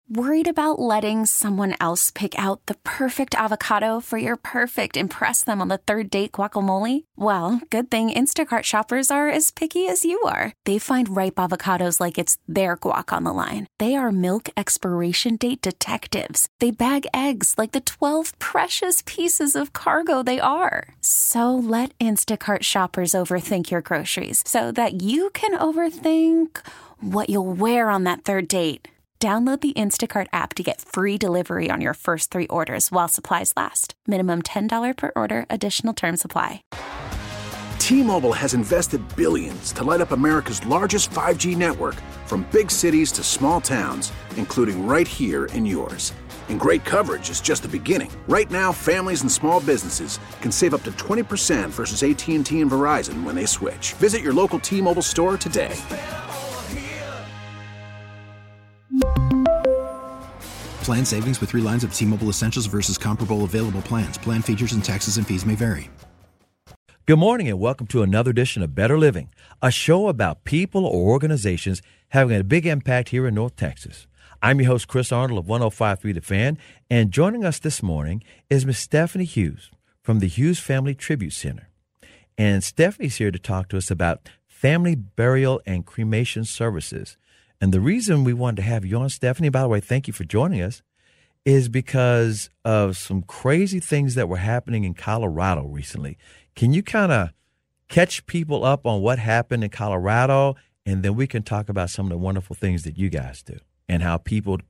Worried about letting someone else pick out the perfect avocado for your perfect impress them on the third date guacamole? Well, good thing Instacart shoppers are as picky as you are. They find ripe avocados like it's their guac on the line. They are milk expiration date detectives. They bag eggs like the 12 precious pieces of cargo they are. So let Instacart shoppers overthink your groceries so that you can overthink what you'll wear on that third date. Download the Instacart app to get free delivery on your first 3 orders while supplies last. Minimum $10 per order. Additional terms apply. T-Mobile has invested billions to light up America's largest 5G network, from big cities to small towns, including right here in yours. And great coverage is just the beginning. Right now, families and small businesses can save up to 20% versus AT&T and Verizon when they switch. Visit your local T-Mobile store today. Plan savings with 3 lines of T-Mobile Essentials versus comparable available plans. Plan features and taxes and fees may vary. Good morning and welcome to another edition of Better Living, a show about people or organizations having a big impact here in North Texas. I'm your host, Chris Arnold of 105.3 The Fan, and joining us this morning is Miss Stephanie Hughes from the Hughes Family Tribute Center. And Stephanie's here to talk to us about family burial and cremation services. And the reason we wanted to have you on, Stephanie, by the way, thank you for joining us, is because of some crazy things that were happening in Colorado recently. Can you kind of catch people up on what happened in Colorado, and then we can talk about some of the wonderful things that you guys do and how people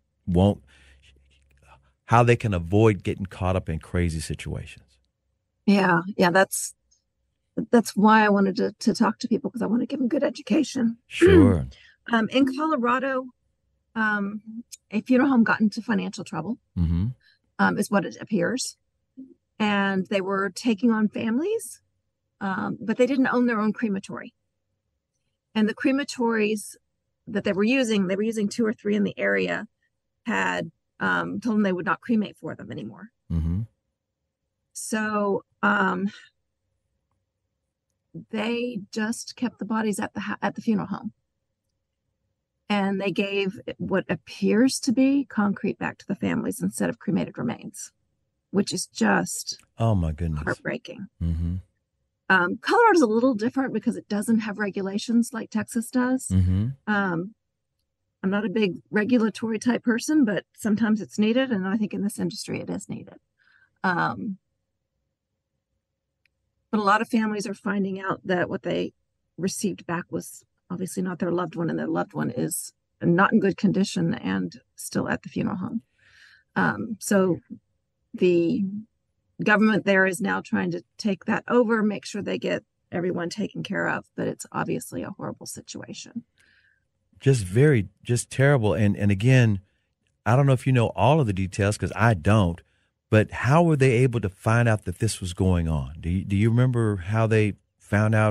how they can avoid getting caught up in crazy situations? Yeah, that's why I wanted to talk to people, because I want to give them good education. Sure. In Colorado, a funeral home got into financial trouble, is what it appears. And they were taking on families, but they didn't own their own crematory. And the crematories that they were using 2 or 3 in the area, had told them they would not cremate for them anymore. So they just kept the bodies at the funeral home. And they gave what appears to be concrete back to the families instead of cremated remains, which is just heartbreaking. Colorado's a little different because it doesn't have regulations like Texas does. I'm not a big regulatory type person, but sometimes it's needed, and I think in this industry it is needed. But a lot of families are finding out that what they received back was obviously not their loved one, and their loved one is not in good condition and still at the funeral home. So the government there is now trying to take that over, make sure they get everyone taken care of, but it's obviously a horrible situation. Just terrible. And again, I don't know if you know all of the details, because I don't, but how were they able to find out that this was going on? Do you remember how they found out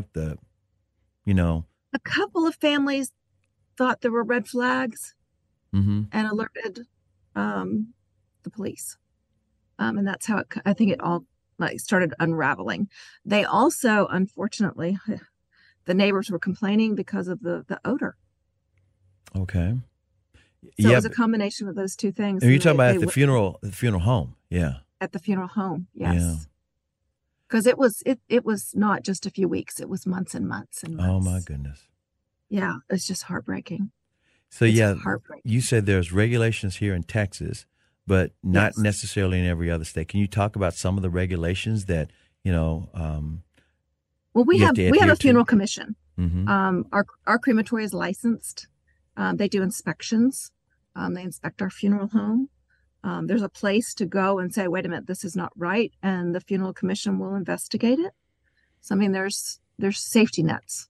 A couple of families thought there were red flags and alerted the police. And that's how I think it all started unraveling. They also, unfortunately, the neighbors were complaining because of the odor. Okay. So it was a combination of those two things. And you're talking about at the funeral home. Yeah. At the funeral home. Yes. Because it was not just a few weeks. It was months and months and months. Oh my goodness. Yeah. It's just heartbreaking. So you said there's regulations here in Texas, but not necessarily in every other state. Can you talk about some of the regulations that, well, we have a funeral commission. Our crematory is licensed. They do inspections. They inspect our funeral home. There's a place to go and say, wait a minute, this is not right. And the funeral commission will investigate it. So, I mean, there's safety nets.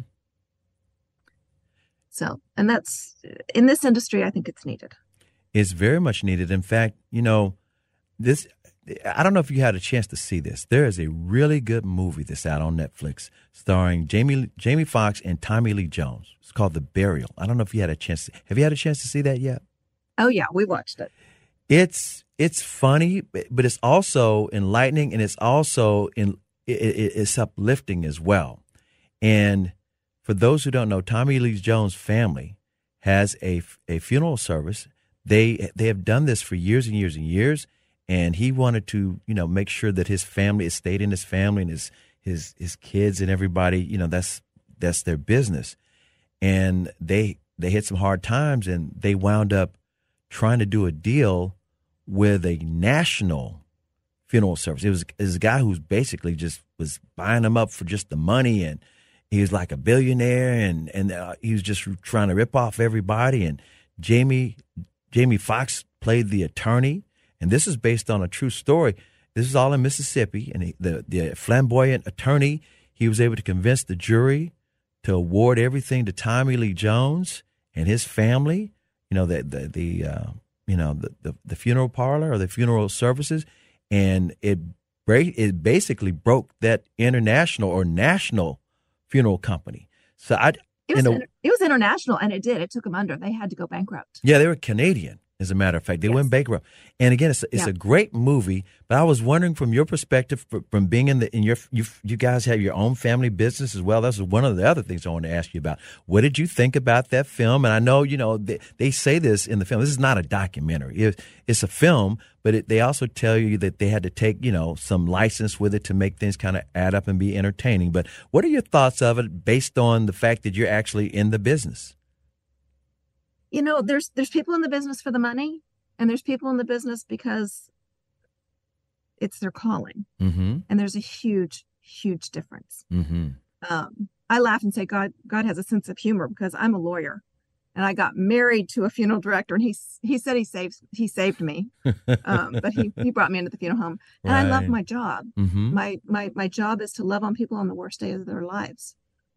So, and that's, in this industry, I think it's needed. It's very much needed. In fact, this, I don't know if you had a chance to see this. There is a really good movie that's out on Netflix starring Jamie Foxx and Tommy Lee Jones. It's called The Burial. I don't know if you had a chance. Have you had a chance to see that yet? Oh, yeah. We watched it. It's funny, but it's also enlightening, and it's also it's uplifting as well. And for those who don't know, Tommy Lee Jones' family has a funeral service they have done this for years and years and years, and he wanted to, make sure that his family, it stayed in his family and his kids and everybody, that's their business. And they hit some hard times, and they wound up trying to do a deal with a national funeral service. It was a guy who's basically just was buying them up for just the money, and he was like a billionaire, and he was just trying to rip off everybody. And Jamie Foxx played the attorney, and this is based on a true story. This is all in Mississippi, and the flamboyant attorney, he was able to convince the jury to award everything to Tommy Lee Jones and his family. The funeral parlor or the funeral services, and it basically broke that international or national funeral company. So it was international, and it did. It took them under. They had to go bankrupt. Yeah, they were Canadian, as a matter of fact. They went bankrupt. And again, it's a great movie. But I was wondering, from your perspective, from being you guys have your own family business as well. That's one of the other things I wanted to ask you about. What did you think about that film? And I know, they say this in the film. This is not a documentary. It's a film, but they also tell you that they had to take, some license with it to make things kind of add up and be entertaining. But what are your thoughts of it based on the fact that you're actually in the business? There's people in the business for the money, and there's people in the business because it's their calling. Mm-hmm. And there's a huge, huge difference. Mm-hmm. I laugh and say God has a sense of humor, because I'm a lawyer, and I got married to a funeral director, and he said he saved me, but he brought me into the funeral home, and Right. I love my job. Mm-hmm. My job is to love on people on the worst day of their lives.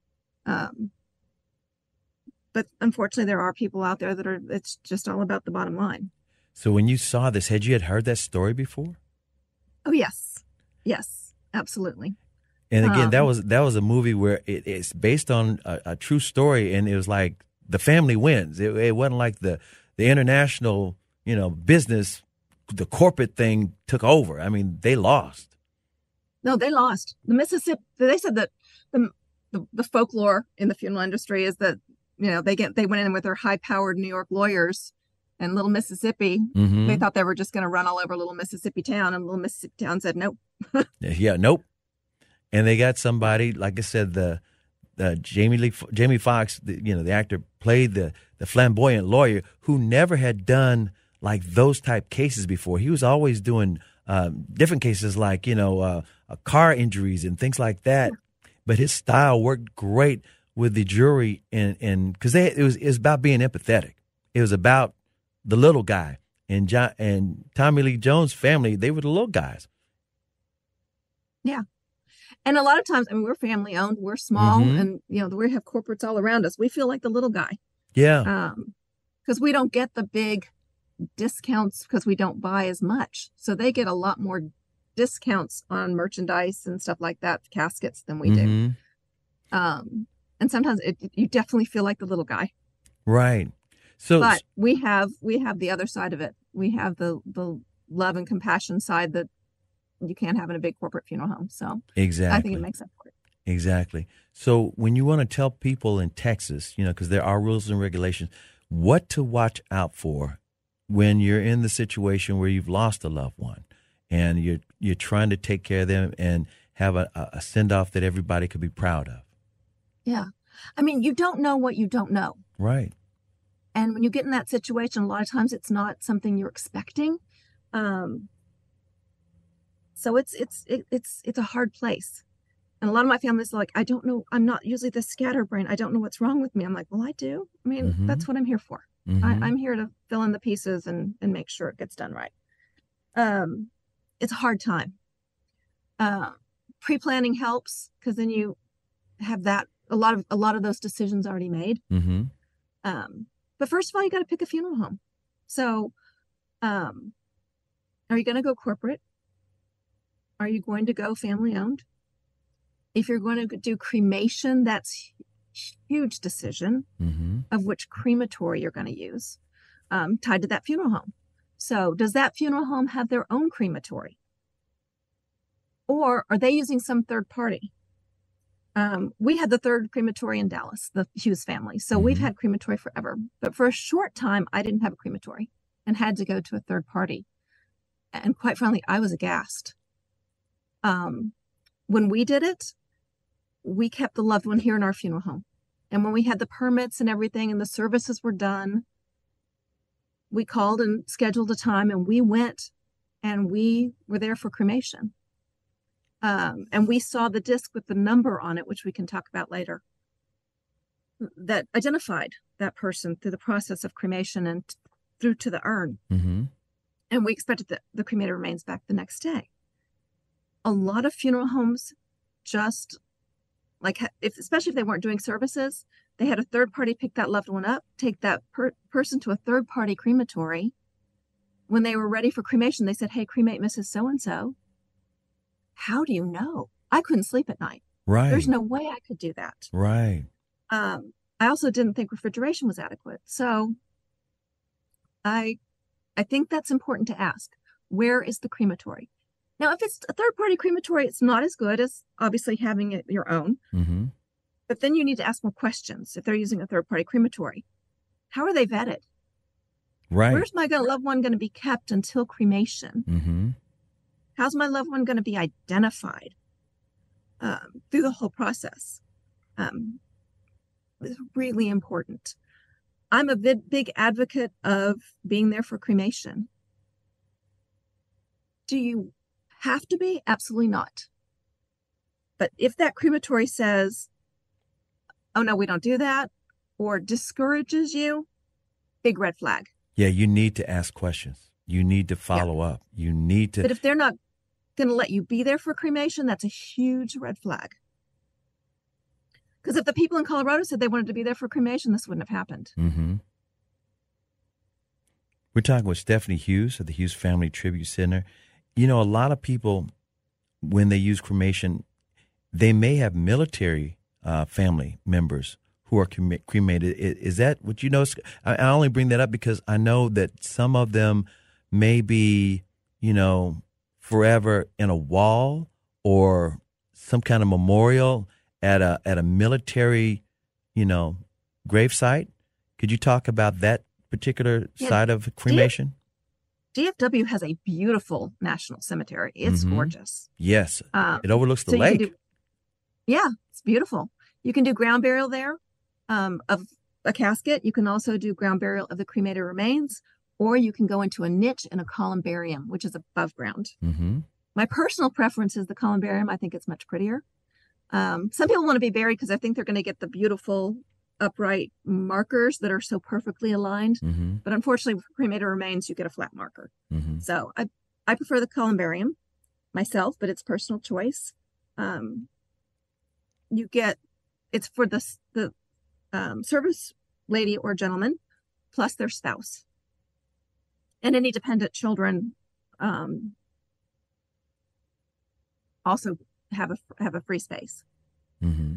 But unfortunately, there are people out there it's just all about the bottom line. So when you saw this, had you heard that story before? Oh, yes. Yes, absolutely. And again, that was a movie where it's based on a true story, and it was like the family wins. It wasn't like the international, business, the corporate thing took over. I mean, they lost. No, they lost. The Mississippi. They said that the folklore in the funeral industry is that they went in with their high-powered New York lawyers, and little Mississippi, Mm-hmm. they thought they were just going to run all over little Mississippi town, and little Mississippi town said nope. Yeah, nope. And they got somebody, like I said, the Jamie Foxx, the actor, played the flamboyant lawyer who never had done like those type cases before. He was always doing different cases, like car injuries and things like that. But his style worked great with the jury, and because it was about being empathetic. It was about the little guy, and Tommy Lee Jones' family. They were the little guys. Yeah. And a lot of times, we're family owned, we're small, Mm-hmm. and we have corporates all around us. We feel like the little guy. Yeah. Because we don't get the big discounts because we don't buy as much. So they get a lot more discounts on merchandise and stuff like that, caskets, than we do. Mm-hmm. And sometimes you definitely feel like the little guy. Right. So, but we have the other side of it. We have the love and compassion side that you can't have in a big corporate funeral home. So exactly. I think it makes up for it. Exactly. So when you want to tell people in Texas, because there are rules and regulations, what to watch out for when you're in the situation where you've lost a loved one and you're trying to take care of them and have a send-off that everybody could be proud of. Yeah. You don't know what you don't know. Right. And when you get in that situation, a lot of times it's not something you're expecting. So it's a hard place. And a lot of my family's like, I don't know. I'm not usually the scatterbrain. I don't know what's wrong with me. I'm like, well, I do. Mm-hmm. That's what I'm here for. Mm-hmm. I'm here to fill in the pieces and make sure it gets done right. It's a hard time. Pre-planning helps, because then you have that a lot of those decisions already made. Mm-hmm. But first of all, you got to pick a funeral home. So, are you going to go corporate? Are you going to go family owned? If you're going to do cremation, that's huge decision Mm-hmm. of which crematory you're going to use, tied to that funeral home. So does that funeral home have their own crematory? Or are they using some third party? We had the third crematory in Dallas, the Hughes family. So we've Mm-hmm. had crematory forever. But for a short time, I didn't have a crematory. and had to go to a third party. And quite frankly, I was aghast. When we did it, we kept the loved one here in our funeral home. And when we had the permits and everything and the services were done, we called and scheduled a time and we went and we were there for cremation. And we saw the disc with the number on it, which we can talk about later, that identified that person through the process of cremation and through to the urn. Mm-hmm. And we expected the cremated remains back the next day. A lot of funeral homes just, like, especially if they weren't doing services, they had a third party pick that loved one up, take that person to a third party crematory. When they were ready for cremation, they said, "Hey, cremate Mrs. So-and-so." How do you know? I couldn't sleep at night. Right. There's no way I could do that. Right. I also didn't think refrigeration was adequate. So I think that's important to ask. Where is the crematory? Now, if it's a third-party crematory, it's not as good as obviously having it your own. Mm-hmm. But then you need to ask more questions if they're using a third-party crematory. How are they vetted? Right. Where's my loved one going to be kept until cremation? Mm-hmm. How's my loved one going to be identified through the whole process? It's really important. I'm a big advocate of being there for cremation. Do you have to be? Absolutely not. But if that crematory says, "Oh no, we don't do that," or discourages you, big red flag. Yeah, you need to ask questions. You need to follow up. You need to. But if they're not going to let you be there for cremation, that's a huge red flag. Because if the people in Colorado said they wanted to be there for cremation, this wouldn't have happened. Mm-hmm. We're talking with Stephanie Hughes of the Hughes Family Tribute Center. You know, a lot of people, when they use cremation, they may have military family members who are cremated. Is that what you know? I only bring that up because I know that some of them may be, you know, forever in a wall or some kind of memorial at a military, you know, gravesite. Could you talk about that particular side of cremation? DFW has a beautiful national cemetery. It's gorgeous. Yes. It overlooks the lake. It's beautiful. You can do ground burial there of a casket. You can also do ground burial of the cremated remains, or you can go into a niche in a columbarium, which is above ground. Mm-hmm. My personal preference is the columbarium. I think it's much prettier. Some people want to be buried because I think they're going to get the beautiful upright markers that are so perfectly aligned. Mm-hmm. But unfortunately, with cremated remains, you get a flat marker. Mm-hmm. So I prefer the columbarium myself, but it's personal choice. It's for the service lady or gentleman plus their spouse, and any dependent children also have a free space. Mm-hmm.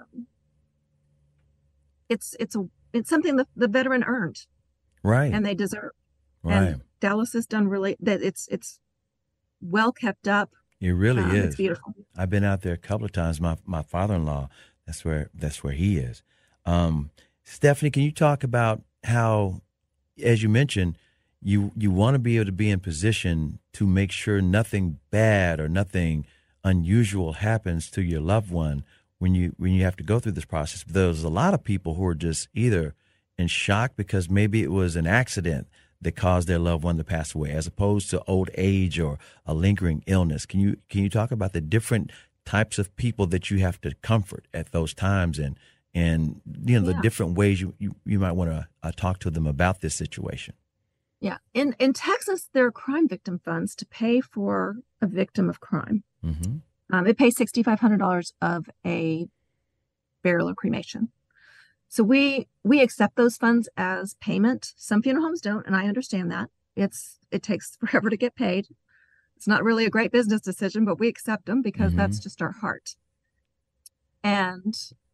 It's something that the veteran earned, right, and they deserve. Right. And Dallas has done really that. It's well kept up. It really is. It's beautiful. I've been out there a couple of times. My father-in-law, that's where he is. Stephanie, can you talk about how, as you mentioned, you want to be able to be in position to make sure nothing bad or nothing unusual happens to your loved one when you have to go through this process. But there's a lot of people who are just either in shock because maybe it was an accident that caused their loved one to pass away, as opposed to old age or a lingering illness. Can you talk about the different types of people that you have to comfort at those times, and the different ways you might want to talk to them about this situation? Yeah, in Texas, there are crime victim funds to pay for a victim of crime. Mm-hmm. It pays $6,500 of a burial or cremation. So we accept those funds as payment. Some funeral homes don't, and I understand that. It takes forever to get paid. It's not really a great business decision, but we accept them because that's just our heart. And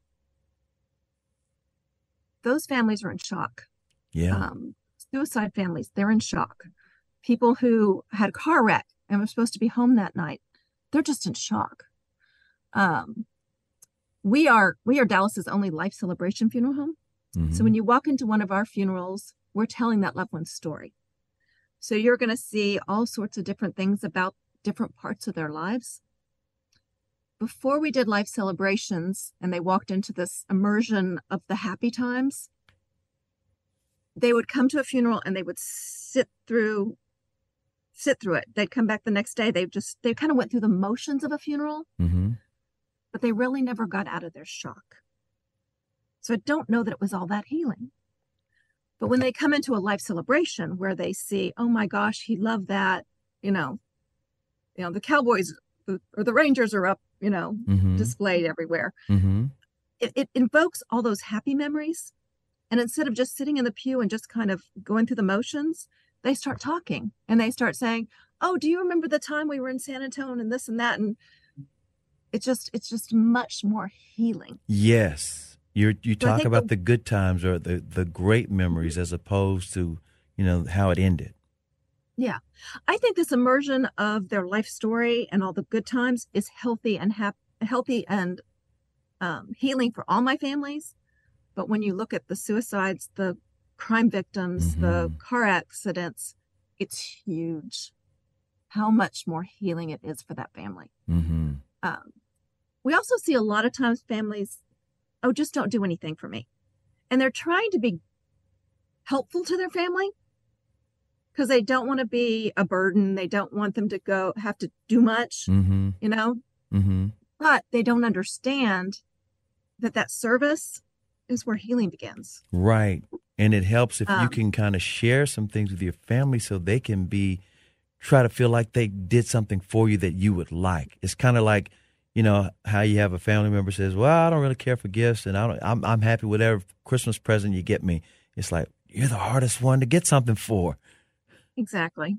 those families are in shock. Yeah. Suicide families, they're in shock. People who had a car wreck and were supposed to be home that night, they're just in shock. We are Dallas's only life celebration funeral home. Mm-hmm. So when you walk into one of our funerals, we're telling that loved one's story. So you're going to see all sorts of different things about different parts of their lives. Before we did life celebrations and they walked into this immersion of the happy times, they would come to a funeral and they would sit through it. They'd come back the next day. They kind of went through the motions of a funeral, but they really never got out of their shock. So I don't know that it was all that healing. But when they come into a life celebration where they see, oh my gosh, he loved that, the Cowboys or the Rangers are up, displayed everywhere. It invokes all those happy memories. And instead of just sitting in the pew and just kind of going through the motions, they start talking and they start saying, oh, do you remember the time we were in San Antonio and this and that? And it's just much more healing. Yes. You talk about the good times or the great memories as opposed to, how it ended. Yeah. I think this immersion of their life story and all the good times is healthy and healing for all my families. But when you look at the suicides, the crime victims, the car accidents, it's huge how much more healing it is for that family. We also see a lot of times families, oh, just don't do anything for me. And they're trying to be helpful to their family because they don't want to be a burden. They don't want them to have to do much, but they don't understand that service is where healing begins. Right. And it helps if you can kind of share some things with your family so they can try to feel like they did something for you that you would like. It's kind of like, how you have a family member says, well, I don't really care for gifts and I'm happy with whatever Christmas present you get me. It's like, you're the hardest one to get something for. Exactly.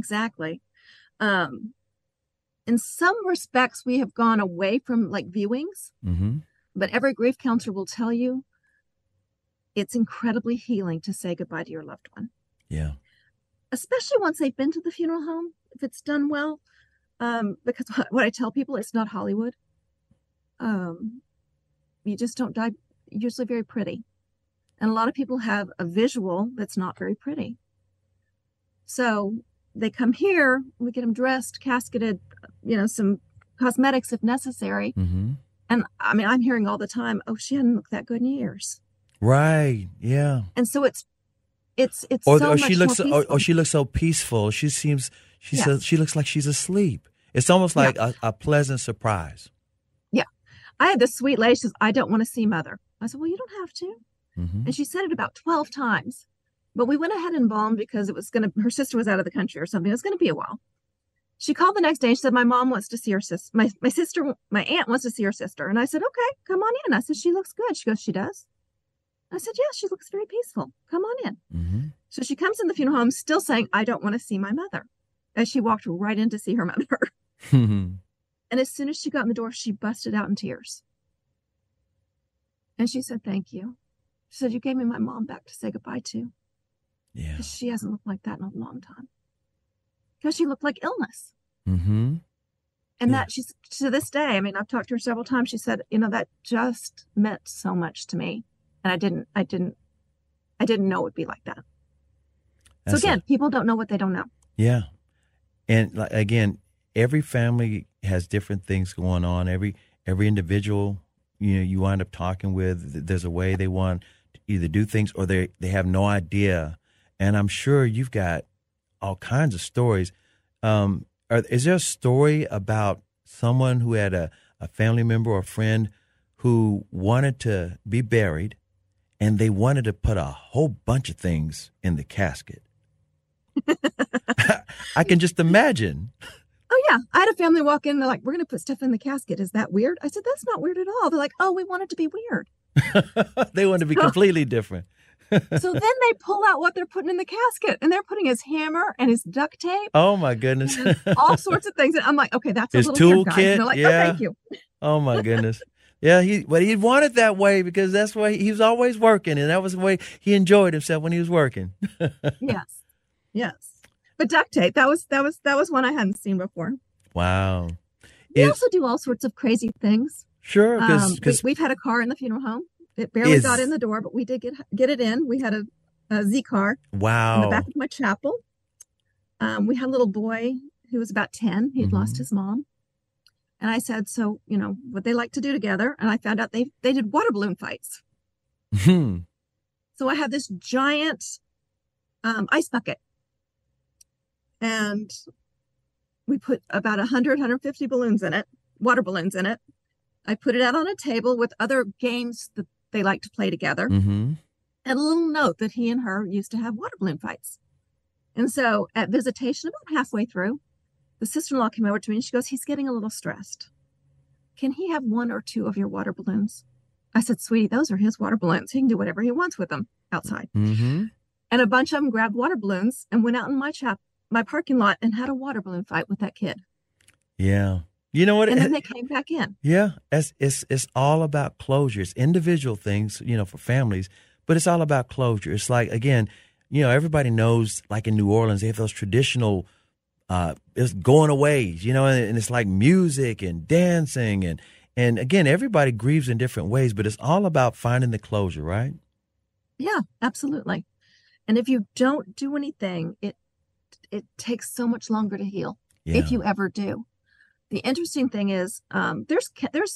In some respects, we have gone away from like viewings, but every grief counselor will tell you it's incredibly healing to say goodbye to your loved one. Yeah. Especially once they've been to the funeral home, if it's done well. Because what I tell people, it's not Hollywood. You just don't die usually very pretty. And a lot of people have a visual that's not very pretty. So they come here, we get them dressed, casketed, some cosmetics if necessary. And I mean, I'm hearing all the time, oh, she hadn't looked that good in years. Right. Yeah. And so it's or so much she looks more peaceful. or she looks so peaceful. She says she looks like she's asleep. It's almost like a pleasant surprise. Yeah. I had this sweet lady, she says, I don't want to see mother. I said, well, you don't have to. And she said it about 12 times. But we went ahead and embalmed because her sister was out of the country or something. It was going to be a while. She called the next day and she said, my mom wants to see her sister. My aunt wants to see her sister. And I said, okay, come on in. I said, she looks good. She goes, she does? I said, yeah, she looks very peaceful. Come on in. So she comes in the funeral home still saying, I don't want to see my mother. And she walked right in to see her mother. And as soon as she got in the door, she busted out in tears. And she said, thank you. She said, you gave me my mom back to say goodbye to. Yeah. She hasn't looked like that in a long time. Because she looked like illness. And that she's to this day, I mean, I've talked to her several times. She said, that just meant so much to me. And I didn't know it would be like that. So again, people don't know what they don't know. Yeah. And again, every family has different things going on. Every individual, you wind up talking with, there's a way they want to either do things or they have no idea. And I'm sure you've got all kinds of stories. Is there a story about someone who had a family member or a friend who wanted to be buried and they wanted to put a whole bunch of things in the casket? I can just imagine. Oh, yeah. I had a family walk in. They're like, we're going to put stuff in the casket. Is that weird? I said, that's not weird at all. They're like, oh, we want it to be weird. They want to be completely different. So then they pull out what they're putting in the casket, and they're putting his hammer and his duct tape. Oh, my goodness. All sorts of things. And I'm like, okay, that's a his little toolkit. They're like, oh, thank you. Oh, my goodness. Yeah, but he wanted that way because that's why he was always working, and that was the way he enjoyed himself when he was working. Yes. But duct tape, that was one I hadn't seen before. Wow. We also do all sorts of crazy things. Sure, because we've had a car in the funeral home. It barely got in the door, but we did get it in. We had a Z car. Wow. In the back of my chapel. we had a little boy who was about 10. He'd lost his mom. And I said, so, what they like to do together. And I found out they did water balloon fights. So I had this giant ice bucket. And we put about 100, 150 balloons in it, water balloons in it. I put it out on a table with other games that they like to play together. And a little note that he and her used to have water balloon fights. And so at visitation, about halfway through, the sister-in-law came over to me and she goes, he's getting a little stressed. Can he have 1 or 2 of your water balloons? I said, sweetie, those are his water balloons. He can do whatever he wants with them outside. And a bunch of them grabbed water balloons and went out in my parking lot and had a water balloon fight with that kid. Yeah. You know what? And then they came back in. Yeah. It's all about closure. It's individual things, for families, but it's all about closure. It's like, again, everybody knows, like in New Orleans, they have those traditional it's going away, and it's like music and dancing. And again, everybody grieves in different ways, but it's all about finding the closure, right? Yeah, absolutely. And if you don't do anything, it takes so much longer to heal, if you ever do. The interesting thing is there's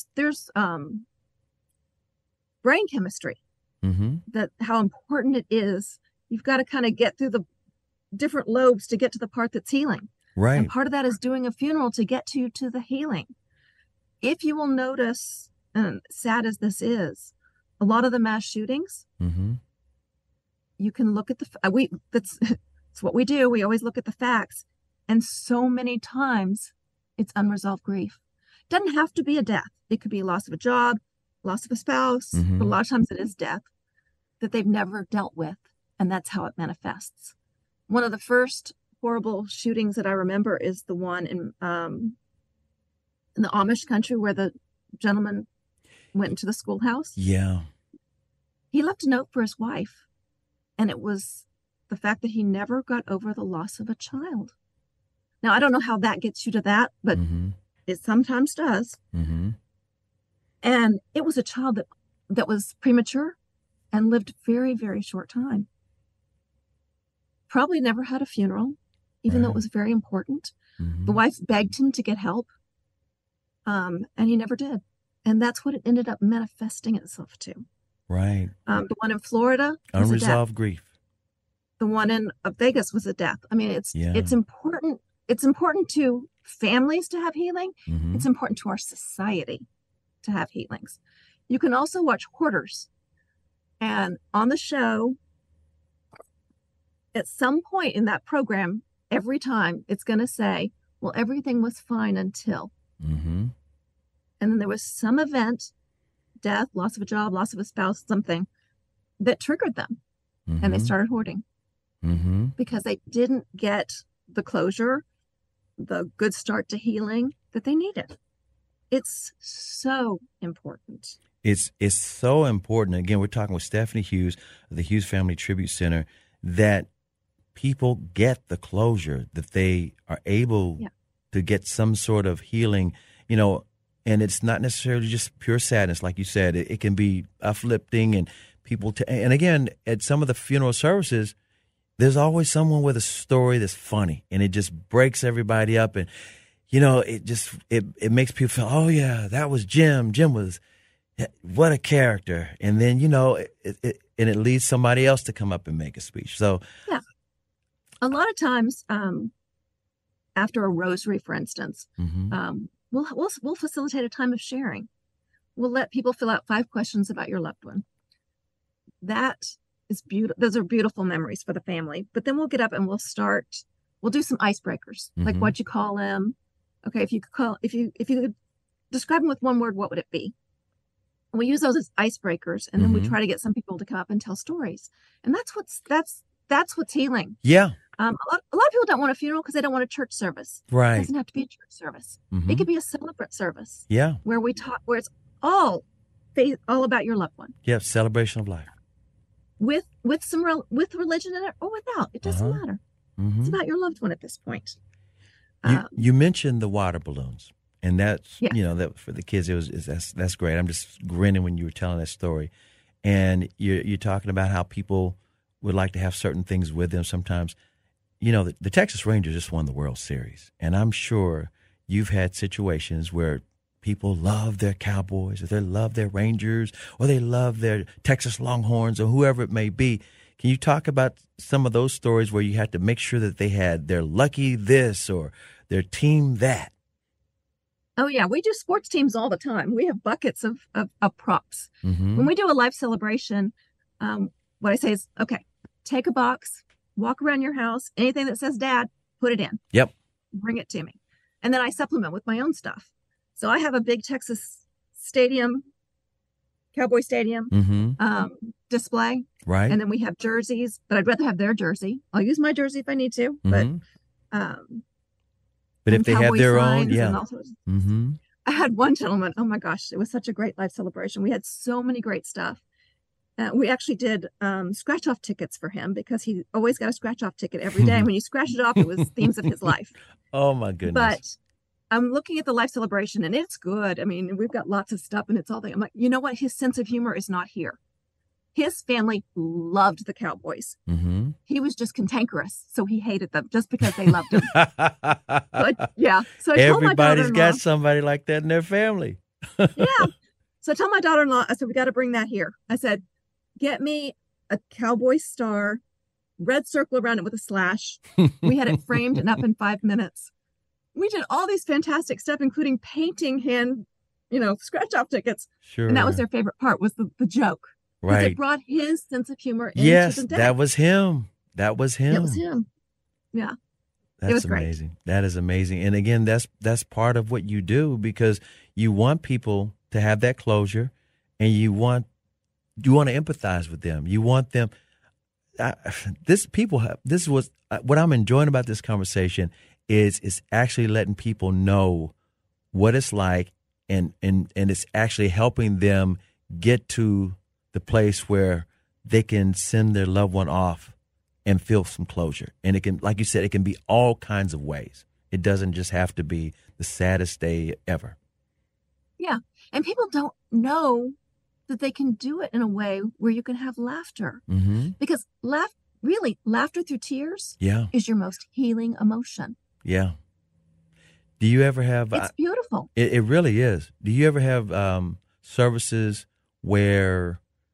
brain chemistry, that how important it is. You've got to kind of get through the different lobes to get to the part that's healing. Right. And part of that is doing a funeral to get to the healing. If you will notice, and sad as this is, a lot of the mass shootings, you can look at that's what we do. We always look at the facts. And so many times it's unresolved grief. Doesn't have to be a death. It could be loss of a job, loss of a spouse, but a lot of times it is death that they've never dealt with. And that's how it manifests. One of the first horrible shootings that I remember is the one in the Amish country where the gentleman went into the schoolhouse. Yeah. He left a note for his wife, and it was the fact that he never got over the loss of a child. Now, I don't know how that gets you to that, but it sometimes does. And it was a child that was premature and lived very, very short time. Probably never had a funeral, even though it was very important. The wife begged him to get help, and he never did. And that's what it ended up manifesting itself to. Right. The one in Florida was unresolved grief. The one in Vegas was a death. I mean, it's important. It's important to families to have healing. It's important to our society to have healings. You can also watch Hoarders. And on the show, at some point in that program, every time it's going to say, well, everything was fine until. And then there was some event, death, loss of a job, loss of a spouse, something that triggered them. And they started hoarding because they didn't get the closure, the good start to healing that they needed. It's so important. It's so important. Again, we're talking with Stephanie Hughes of the Hughes Family Tribute Center, that people get the closure, that they are able to get some sort of healing, and it's not necessarily just pure sadness. Like you said, it can be uplifting, and people, and again, at some of the funeral services, there's always someone with a story that's funny, and it just breaks everybody up. And, it makes people feel, oh yeah, that was Jim. Jim was, what a character. And then, it leads somebody else to come up and make a speech. So yeah. A lot of times, after a rosary, for instance, we'll facilitate a time of sharing. We'll let people fill out 5 questions about your loved one. That is beautiful. Those are beautiful memories for the family. But then we'll get up and we'll do some icebreakers, like what you call him. Okay, if you could describe him with one word, what would it be? And we use those as icebreakers, and then we try to get some people to come up and tell stories. And that's what's healing. Yeah. A lot of people don't want a funeral because they don't want a church service. Right. It doesn't have to be a church service. It could be a celebrate service. Yeah. Where we talk, where it's all about your loved one. Yeah, celebration of life. With religion in it or without, it doesn't matter. It's about your loved one at this point. You mentioned the water balloons, and that's that for the kids. That's great. I'm just grinning when you were telling that story, and you're talking about how people would like to have certain things with them sometimes. you know, the Texas Rangers just won the World Series, and I'm sure you've had situations where people love their Cowboys, or they love their Rangers, or they love their Texas Longhorns, or whoever it may be. Can you talk about some of those stories where you had to make sure that they had their lucky this or their team that? Oh, yeah. We do sports teams all the time. We have buckets of props. Mm-hmm. When we do a live celebration, what I say is, okay, take a box, walk around your house, anything that says Dad, put it in. Yep. Bring it to me. And then I supplement with my own stuff. So I have a big Texas stadium, Cowboy Stadium display. Right. And then we have jerseys, but I'd rather have their jersey. I'll use my jersey if I need to, but if they have their own, yeah. Mm-hmm. I had one gentleman, oh my gosh, it was such a great live celebration. We had so many great stuff. We actually did scratch-off tickets for him because he always got a scratch-off ticket every day. And when you scratched it off, it was themes of his life. Oh, my goodness. But I'm looking at the live celebration, and it's good. I mean, we've got lots of stuff, and it's all there. I'm like, you know what? His sense of humor is not here. His family loved the Cowboys. Mm-hmm. He was just cantankerous, so he hated them just because they loved him. So everybody's got somebody like that in their family. Yeah. So I told my daughter-in-law, I said, we got to bring that here. I said, get me a Cowboy star, red circle around it with a slash. We had it framed and up in 5 minutes. We did all these fantastic stuff, including painting hand, scratch-off tickets. Sure. And that was their favorite part, was the joke. Right. It brought his sense of humor into the day. That was him. It was him. Yeah. That's it was amazing. Great. That is amazing. And again, that's part of what you do, because you want people to have that closure, and you want to empathize with them. You want them. This was what I'm enjoying about this conversation is actually letting people know what it's like, and it's actually helping them get to the place where they can send their loved one off and feel some closure. And it can, like you said, it can be all kinds of ways. It doesn't just have to be the saddest day ever. Yeah. And people don't know that they can do it in a way where you can have laughter. Mm-hmm. Because laughter through tears is your most healing emotion. Yeah. Do you ever have... It's beautiful. It really is. Do you ever have services where...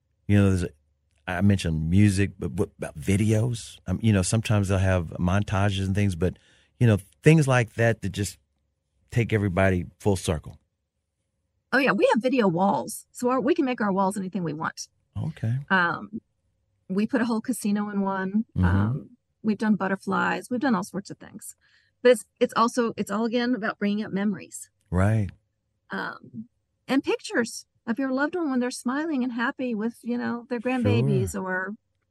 I mentioned music, but what about videos? Sometimes they'll have montages and things, but, things like that just take everybody full circle. Oh, yeah. We have video walls. So we can make our walls anything we want. Okay. We put a whole casino in one. Mm-hmm. We've done butterflies. We've done all sorts of things. But it's all, again, about bringing up memories. Right. And pictures of your loved one when they're smiling and happy with, their grandbabies or,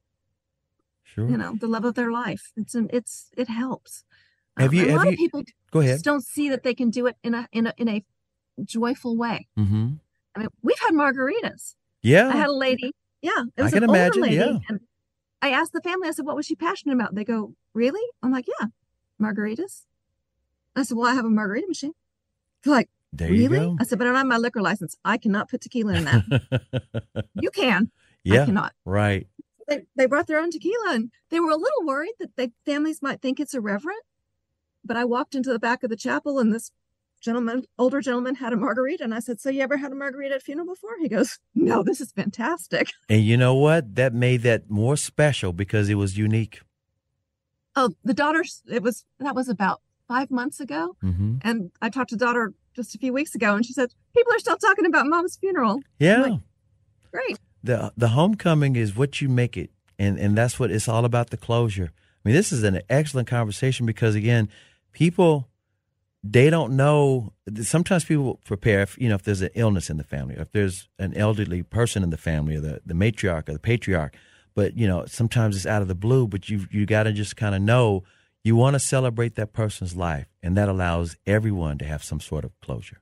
the love of their life. It helps. A lot of people go ahead. just don't see that they can do it in a joyful way. Mm-hmm. I mean, we've had margaritas. Yeah. I had a lady. Yeah. It was I can an older imagine. lady, yeah. And I asked the family, I said, what was she passionate about? They go, really? I'm like, yeah, margaritas. I said, well, I have a margarita machine. They're like, there really? You go. I said, but I don't have my liquor license. I cannot put tequila in that. You can. Yeah. I cannot. Right. They brought their own tequila, and they were a little worried that families might think it's irreverent. But I walked into the back of the chapel, and this older gentleman had a margarita. And I said, so you ever had a margarita at a funeral before? He goes, no, this is fantastic. And you know what? That made that more special because it was unique. Oh, the daughters, that was about 5 months ago. Mm-hmm. And I talked to daughter just a few weeks ago, and she said, people are still talking about Mom's funeral. Yeah. Like, great. The homecoming is what you make it. And that's what it's all about, the closure. I mean, this is an excellent conversation because, again, people, they don't know. Sometimes people prepare, if there's an illness in the family, or if there's an elderly person in the family, or the matriarch or the patriarch. But, sometimes it's out of the blue, but you got to just kind of know you want to celebrate that person's life. And that allows everyone to have some sort of closure.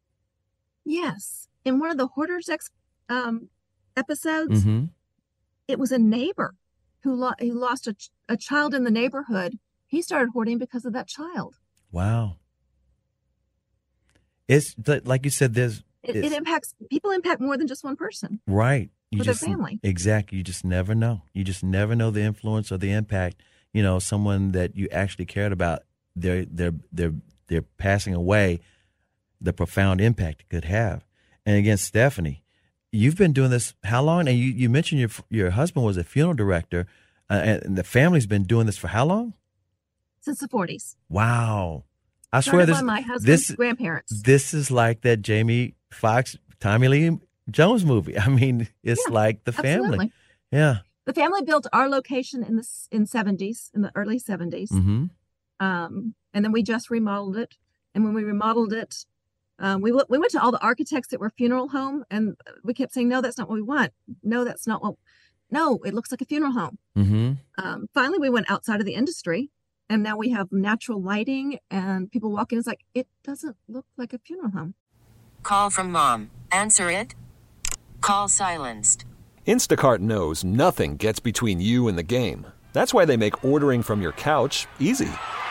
Yes. In one of the Hoarders episodes, mm-hmm. It was a neighbor who lost a child in the neighborhood. He started hoarding because of that child. Wow. It's like you said, it impacts people. Impact more than just one person. Right. For their family. Exactly. You just never know. You just never know the influence or the impact someone that you actually cared about, they're passing away, the profound impact it could have. And again, Stephanie, you've been doing this how long? And you mentioned your husband was a funeral director, and the family's been doing this for how long? Since the 40s. Wow. I Started swear by my husband's grandparents. This is like that Jamie Foxx, Tommy Lee Jones movie. I mean, it's like the family. Absolutely. Yeah. The family built our location in the 70s, in the early 70s. Mm-hmm. And then we just remodeled it. And when we remodeled it, we went to all the architects that were funeral home, and we kept saying, no, that's not what we want. No, that's not what. No, it looks like a funeral home. Mm-hmm. Finally, we went outside of the industry, and now we have natural lighting, and people walk in. It's like, it doesn't look like a funeral home. Call from mom. Answer it. Call silenced. Instacart knows nothing gets between you and the game. That's why they make ordering from your couch easy.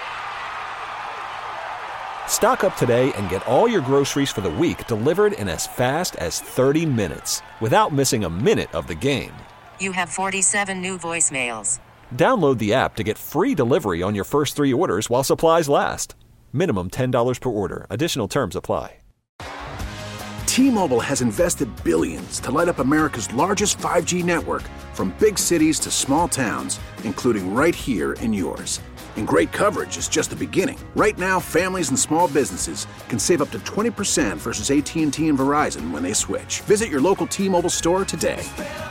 Stock up today and get all your groceries for the week delivered in as fast as 30 minutes without missing a minute of the game. You have 47 new voicemails. Download the app to get free delivery on your first 3 orders while supplies last. Minimum $10 per order. Additional terms apply. T-Mobile has invested billions to light up America's largest 5G network, from big cities to small towns, including right here in yours. And great coverage is just the beginning. Right now, families and small businesses can save up to 20% versus AT&T and Verizon when they switch. Visit your local T-Mobile store today.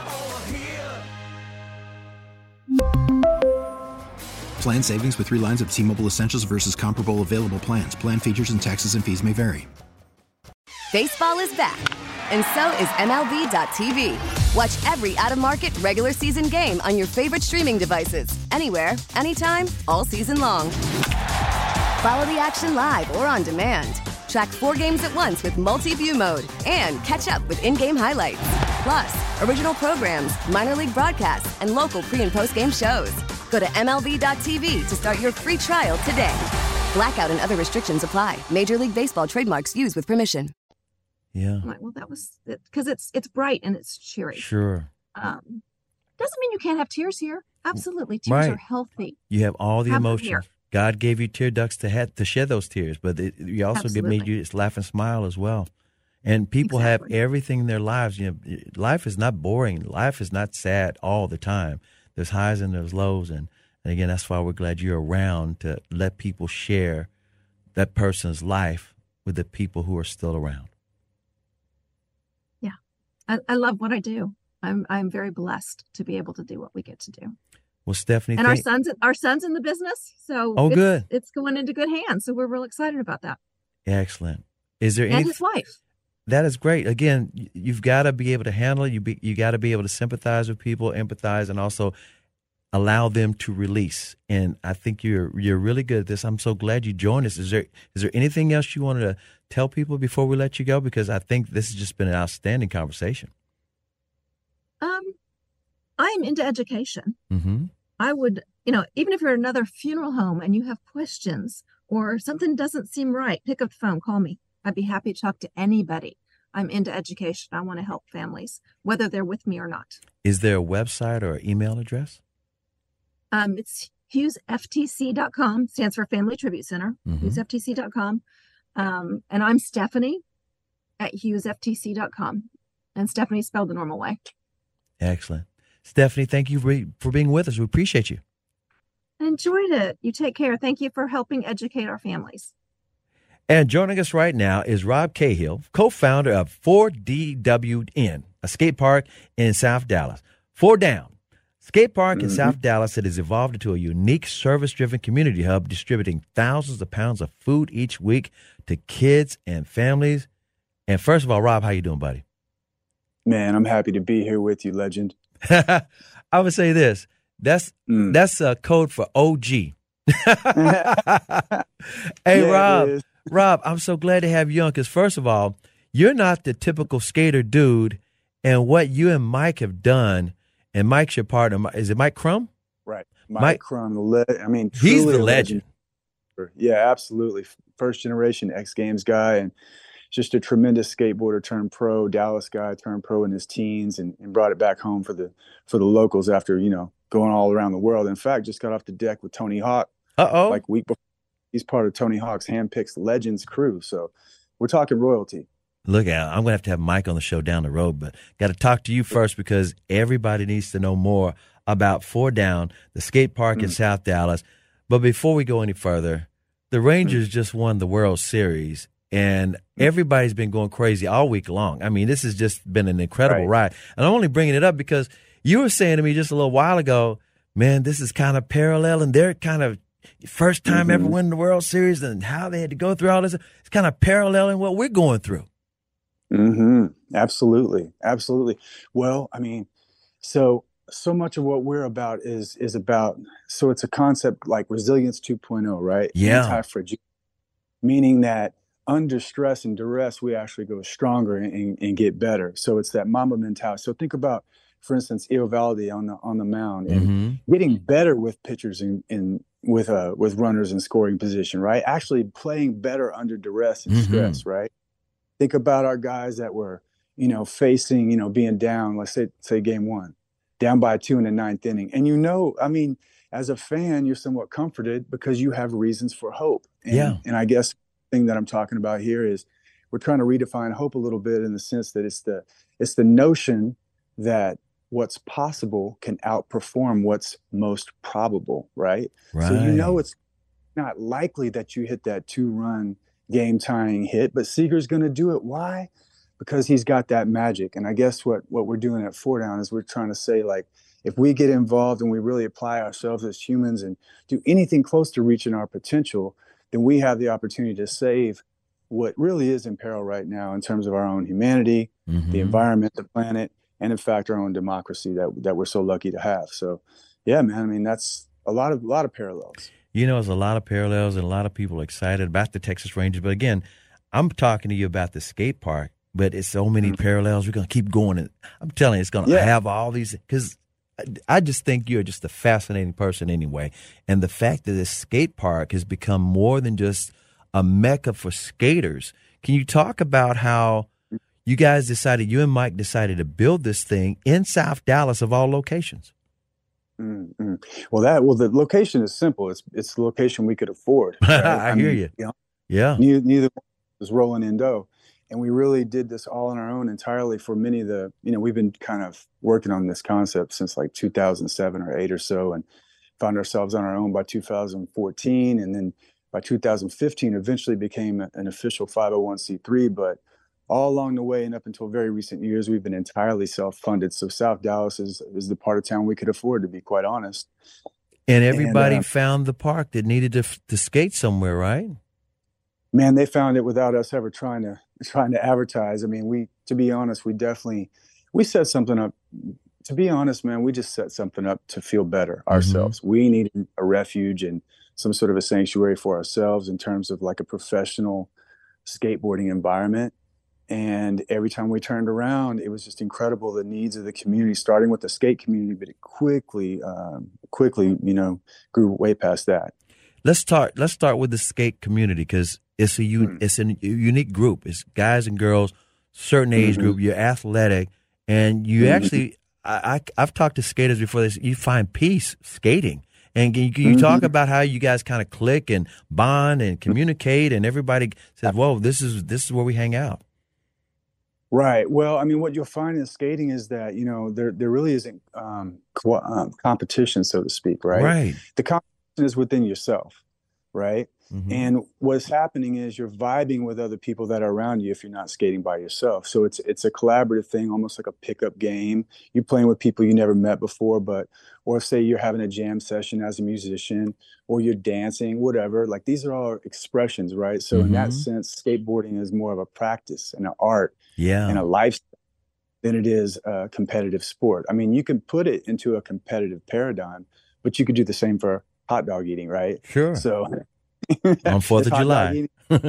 Plan savings with 3 lines of T-Mobile Essentials versus comparable available plans. Plan features and taxes and fees may vary. Baseball is back, and so is MLB.tv. Watch every out-of-market regular season game on your favorite streaming devices, anywhere, anytime, all season long. Follow the action live or on demand. Track 4 games at once with multi-view mode and catch up with in-game highlights. Plus, original programs, minor league broadcasts, and local pre- and post-game shows. Go to MLB.tv to start your free trial today. Blackout and other restrictions apply. Major League Baseball trademarks used with permission. Yeah. I'm like, well, that was it, because it's bright and it's cheery. Sure. Doesn't mean you can't have tears here. Absolutely, tears are healthy. You have all the Have them emotions. here. God gave you tear ducts to shed those tears, but you also made you just laugh and smile as well. And people have everything in their lives. Life is not boring. Life is not sad all the time. There's highs and there's lows, and again, that's why we're glad you're around to let people share that person's life with the people who are still around. I love what I do. I'm very blessed to be able to do what we get to do. Well, Stephanie, and our son's in the business, so good. It's going into good hands. So we're real excited about that. Excellent. Is there and his wife? That is great. Again, you've got to be able to handle it. You got to be able to sympathize with people, empathize, and also allow them to release. And I think you're really good at this. I'm so glad you joined us. Is there anything else you wanted to tell people before we let you go? Because I think this has just been an outstanding conversation. I am into education. Mm-hmm. I would, even if you're another funeral home and you have questions or something doesn't seem right, pick up the phone, call me. I'd be happy to talk to anybody. I'm into education. I want to help families, whether they're with me or not. Is there a website or email address? It's HughesFTC.com, stands for Family Tribute Center, mm-hmm. HughesFTC.com. And I'm Stephanie at HughesFTC.com. And Stephanie spelled the normal way. Excellent. Stephanie, thank you for being with us. We appreciate you. I enjoyed it. You take care. Thank you for helping educate our families. And joining us right now is Rob Cahill, co-founder of 4DWN, a skate park in South Dallas. 4 Down. Skate park in South Dallas that has evolved into a unique service-driven community hub distributing thousands of pounds of food each week to kids and families. And first of all, Rob, how you doing, buddy? Man, I'm happy to be here with you, legend. I would say this. That's a code for OG. Hey, yeah, Rob, I'm so glad to have you on because, first of all, you're not the typical skater dude, and what you and Mike have done, and Mike's your partner. Is it Mike Crum? Right. Mike Crum, he's the legend. Yeah, absolutely. First generation X Games guy, and just a tremendous skateboarder turned pro, Dallas guy turned pro in his teens, and brought it back home for the locals after, going all around the world. In fact, just got off the deck with Tony Hawk. Like a week before. He's part of Tony Hawk's handpicked Legends crew. So we're talking royalty. Look, I'm going to have Mike on the show down the road, but got to talk to you first because everybody needs to know more about 4 Down, the skate park in South Dallas. But before we go any further, the Rangers just won the World Series, and everybody's been going crazy all week long. I mean, this has just been an incredible ride. And I'm only bringing it up because you were saying to me just a little while ago, man, this is kind of parallel, and they're kind of first time ever winning the World Series and how they had to go through all this. It's kind of paralleling what we're going through. Absolutely. Absolutely. Well, I mean, so much of what we're about is about, so it's a concept like resilience 2.0, right? Yeah. Anti-fragility, meaning that under stress and duress, we actually go stronger and get better. So it's that Mamba mentality. So think about, for instance, Eovaldi on the mound and getting better with pitchers with runners in scoring position, right? Actually playing better under duress and stress, right? Think about our guys that were, facing, being down, let's say game 1, down by 2 in the 9th inning. And I mean, as a fan, you're somewhat comforted because you have reasons for hope. And I guess the thing that I'm talking about here is we're trying to redefine hope a little bit in the sense that it's the notion that what's possible can outperform what's most probable, right? So it's not likely that you hit that 2-run game-tying hit, but Seager's going to do it. Why? Because he's got that magic. And I guess what we're doing at 4 Down is we're trying to say, like, if we get involved and we really apply ourselves as humans and do anything close to reaching our potential, then we have the opportunity to save what really is in peril right now in terms of our own humanity, the environment, the planet, and in fact, our own democracy that we're so lucky to have. So, yeah, man, I mean, that's a lot of parallels. There's a lot of parallels and a lot of people excited about the Texas Rangers. But again, I'm talking to you about the skate park, but it's so many parallels. We're going to keep going. And I'm telling you, it's going to have all these, because I just think you're just a fascinating person anyway. And the fact that this skate park has become more than just a mecca for skaters. Can you talk about how you and Mike decided to build this thing in South Dallas of all locations? Well, the location is simple. It's the location we could afford. Right? I hear you. Yeah. Neither one was rolling in dough. And we really did this all on our own entirely for many of the, we've been kind of working on this concept since like 2007 or 8 or so, and found ourselves on our own by 2014. And then by 2015, eventually became an official 501c3. But all along the way and up until very recent years, we've been entirely self-funded. So South Dallas is the part of town we could afford, to be quite honest. And everybody found the park that needed to skate somewhere, right? Man, they found it without us ever trying to advertise. I mean, to be honest, we set something up. To be honest, man, we just set something up to feel better ourselves. We needed a refuge and some sort of a sanctuary for ourselves in terms of like a professional skateboarding environment. And every time we turned around, it was just incredible, the needs of the community, starting with the skate community, but it quickly, grew way past that. Let's start with the skate community, because it's a unique group. It's guys and girls, certain age group. You're athletic, and you actually, I've talked to skaters before. You find peace skating. And can you talk about how you guys kind of click and bond and communicate, and everybody says, "Whoa, this is where we hang out." Right. Well, I mean, what you'll find in skating is that, there really isn't competition, so to speak, right? Right. The competition is within yourself, right? And what's happening is you're vibing with other people that are around you if you're not skating by yourself. So it's a collaborative thing, almost like a pickup game. You're playing with people you never met before, or say you're having a jam session as a musician, or you're dancing, whatever. Like, these are all expressions, right? So in that sense, skateboarding is more of a practice and an art and a lifestyle than it is a competitive sport. I mean, you can put it into a competitive paradigm, but you could do the same for hot dog eating, right? Sure. So on 4th of July.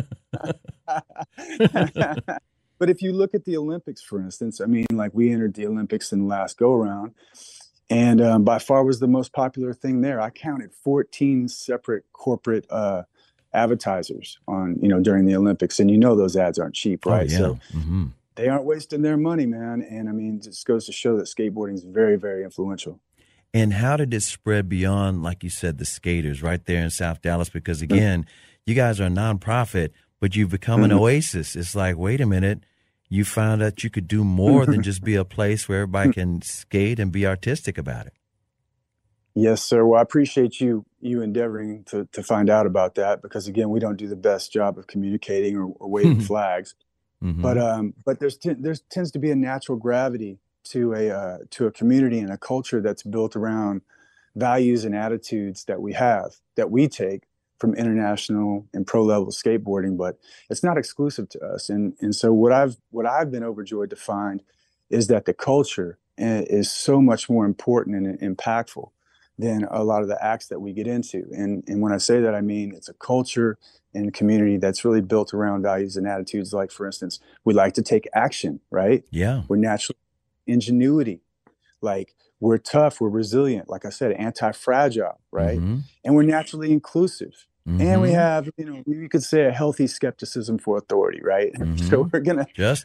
But if you look at the Olympics, for instance, I mean, like, we entered the Olympics in the last go around, and by far was the most popular thing there. I counted 14 separate corporate advertisers on, during the Olympics, and those ads aren't cheap, right? Oh, yeah. So they aren't wasting their money, man. And I mean, it just goes to show that skateboarding is very, very influential. And how did it spread beyond, like you said, the skaters right there in South Dallas? Because, again, you guys are a nonprofit, but you've become an oasis. It's like, wait a minute, you found out you could do more than just be a place where everybody can skate and be artistic about it. Yes, sir. Well, I appreciate you endeavoring to find out about that, because, again, we don't do the best job of communicating or waving flags. But there tends to be a natural gravity to a community and a culture that's built around values and attitudes that we take from international and pro level skateboarding, but it's not exclusive to us. And so what I've been overjoyed to find is that the culture is so much more important and impactful than a lot of the acts that we get into. And when I say that, I mean it's a culture and community that's really built around values and attitudes. Like, for instance, we like to take action, right? Yeah. We're naturally ingenuity. Like, we're tough, we're resilient, like I said, anti-fragile, right? And we're naturally inclusive. And we have, you could say, a healthy skepticism for authority, right? So we're gonna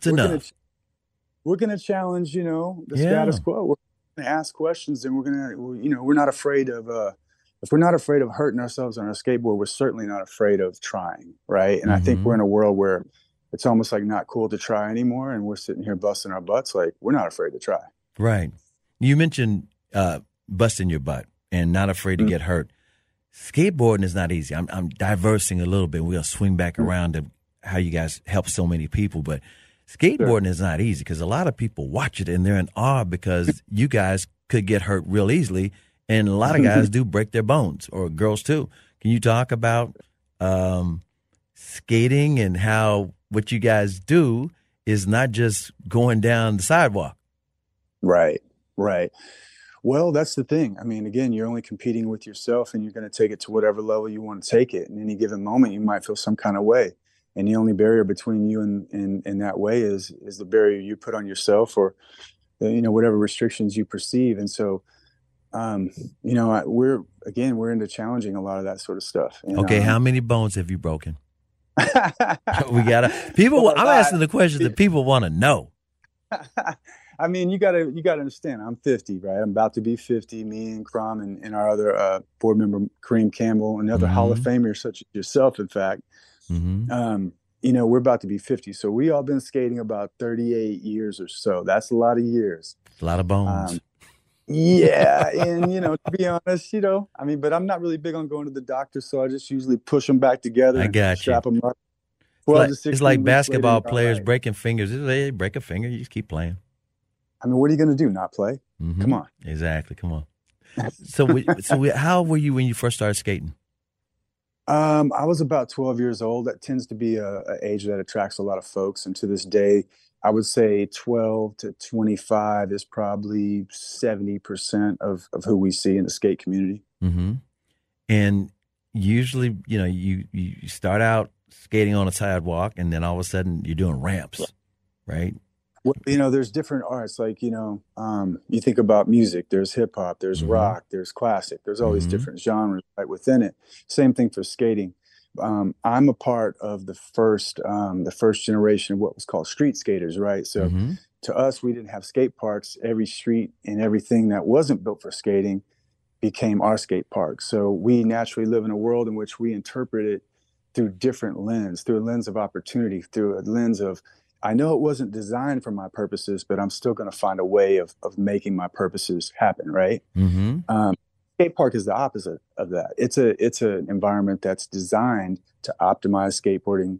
challenge, the status quo. We're gonna ask questions, and we're not afraid of if we're not afraid of hurting ourselves on our skateboard, we're certainly not afraid of trying, right? And I think we're in a world where it's almost like not cool to try anymore, and we're sitting here busting our butts. Like, we're not afraid to try. Right. You mentioned busting your butt and not afraid to get hurt. Skateboarding is not easy. I'm diversing a little bit. We'll swing back around to how you guys help so many people, but skateboarding is not easy because a lot of people watch it and they're in awe because you guys could get hurt real easily, and a lot of guys do break their bones, or girls too. Can you talk about skating and how what you guys do is not just going down the sidewalk? Right. Well, that's the thing. I mean, again, you're only competing with yourself, and you're going to take it to whatever level you want to take it. In any given moment, you might feel some kind of way. And the only barrier between you and that way is the barrier you put on yourself, or, whatever restrictions you perceive. And so, we're into challenging a lot of that sort of stuff. And, okay. How many bones have you broken? I'm asking the questions that people want to know. I mean, you gotta understand, I'm 50, right? I'm about to be 50. Me and Crom and our other board member, Kareem Campbell, another Hall of Famer such as yourself, in fact. We're about to be 50. So we all been skating about 38 years or so. That's a lot of years. A lot of bones. Yeah. And, to be honest, but I'm not really big on going to the doctor. So I just usually push them back together. I got strap them up. It's like basketball players breaking fingers. They break a finger, you just keep playing. I mean, what are you going to do? Not play? Come on. Exactly. Come on. So how were you when you first started skating? I was about 12 years old. That tends to be a age that attracts a lot of folks. And to this day, I would say 12 to 25 is probably 70% of who we see in the skate community. And usually, you start out skating on a sidewalk, and then all of a sudden you're doing ramps, right? Well, there's different arts. Like, you think about music, there's hip hop, there's rock, there's classic, there's all these different genres right within it. Same thing for skating. I'm a part of the first generation of what was called street skaters, right? So to us, we didn't have skate parks. Every street and everything that wasn't built for skating became our skate park. So we naturally live in a world in which we interpret it through a lens of opportunity, through a lens of, I know it wasn't designed for my purposes, but I'm still going to find a way of making my purposes happen, right? Skate park is the opposite of that. It's an environment that's designed to optimize skateboarding,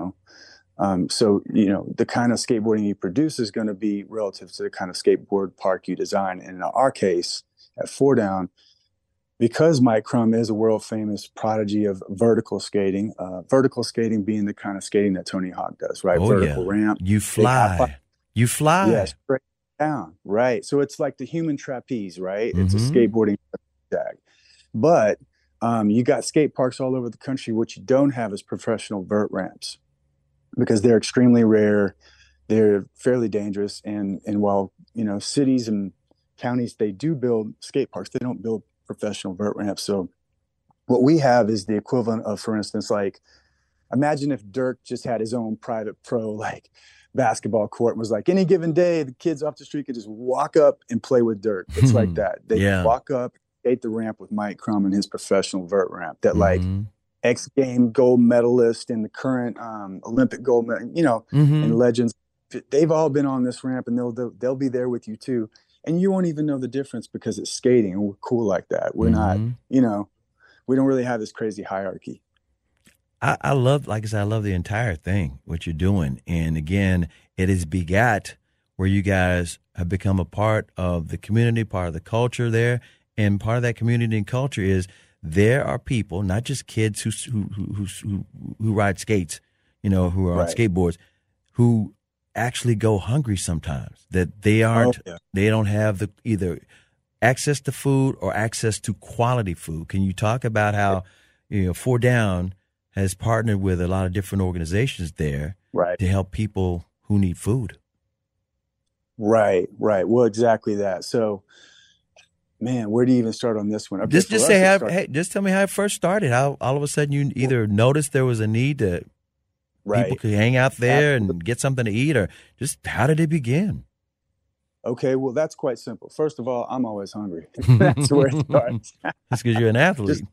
so the kind of skateboarding you produce is going to be relative to the kind of skateboard park you design. And in our case, at Four Down, because Mike Crum is a world famous prodigy of vertical skating being the kind of skating that Tony Hawk does, right? Vertical ramp. You fly. Yeah, straight down, right? So it's like the human trapeze, right? It's a skateboarding tag. But you got skate parks all over the country. What you don't have is professional vert ramps, because they're extremely rare. They're fairly dangerous. And while, cities and counties, they do build skate parks, they don't build professional vert ramps. So what we have is the equivalent of, for instance, like Imagine if Dirk just had his own private pro like basketball court and was like, any given day, the kids off the street could just walk up and play with Dirk. It's like that. They walk up, skate the ramp with Mike Crum and his professional vert ramp that like X game gold medalist and the current Olympic gold medal, you know, and legends. They've all been on this ramp, and they'll be there with you too. And you won't even know the difference because it's skating, and we're cool like that. We're not, you know, we don't really have this crazy hierarchy. I love, like I said, I love the entire thing, what you're doing. And again, it is begat where you guys have become a part of the community, part of the culture there. And part of that community and culture is there are people, not just kids who ride skates, you know, who are on skateboards, who actually go hungry sometimes, that they aren't, they don't have the either access to food or access to quality food. Can you talk about how, you know, 4 Down has partnered with a lot of different organizations there to help people who need food? Right. Well, exactly that. So, man, where do you even start on this one? Okay, just say how. Hey, just tell me how it first started. How all of a sudden you either noticed there was a need to people could hang out there and get something to eat, or just how did it begin? Okay, well, that's quite simple. First of all, I'm always hungry. That's where it starts. That's because you're an athlete.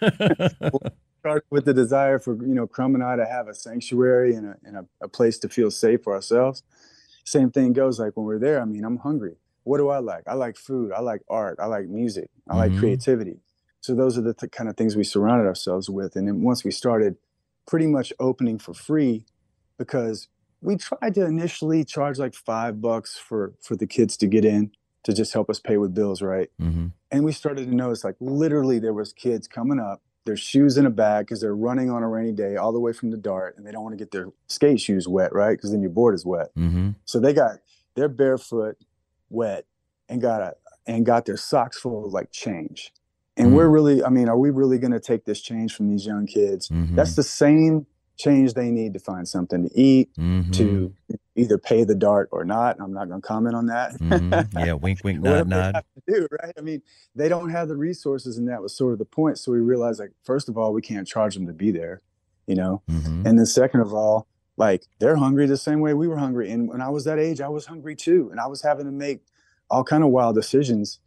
Start with the desire for, you know, Crum and I to have a sanctuary and a place to feel safe for ourselves. Same thing goes like when we're there. I mean, I'm hungry. What do I like? I like food. I like art. I like music. I like creativity. So those are the kind of things we surrounded ourselves with. And then once we started pretty much opening for free, because we tried to initially charge like $5 for the kids to get in to just help us pay with bills, right? And we started to notice like literally there was kids coming up, their shoes in a bag because they're running on a rainy day all the way from the Dart, and they don't want to get their skate shoes wet, right? Because then your board is wet. So they got their barefoot wet and got their socks full of like change. And we're really, I mean, are we really going to take this change from these young kids? That's the same change they need to find something to eat, to either pay the Dart or not. I'm not going to comment on that. Yeah, wink, wink, nod, nod. Have to do, right? I mean, they don't have the resources, and that was sort of the point. So we realized, like, first of all, we can't charge them to be there, you know? And then second of all, like, they're hungry the same way we were hungry. And when I was that age, I was hungry too. And I was having to make all kind of wild decisions.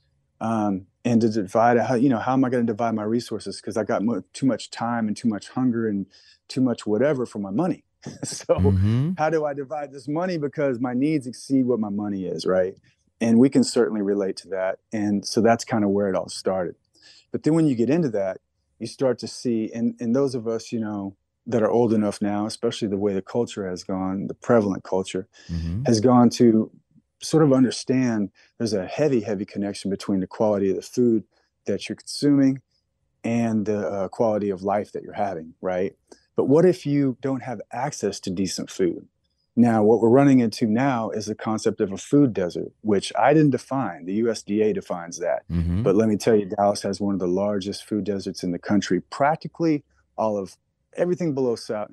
And to divide how am I going to divide my resources? Because I got too much time and too much hunger and too much whatever for my money. So how do I divide this money? Because my needs exceed what my money is, right? And we can certainly relate to that. And so that's kind of where it all started. But then when you get into that, you start to see, and those of us, you know, that are old enough now, especially the way the culture has gone, the prevalent culture has gone to sort of understand there's a heavy connection between the quality of the food that you're consuming and the quality of life that you're having, right? But what if you don't have access to decent food? Now, what we're running into now is the concept of a food desert, which I didn't define. The USDA defines that. But let me tell you, Dallas has one of the largest food deserts in the country, practically all of everything below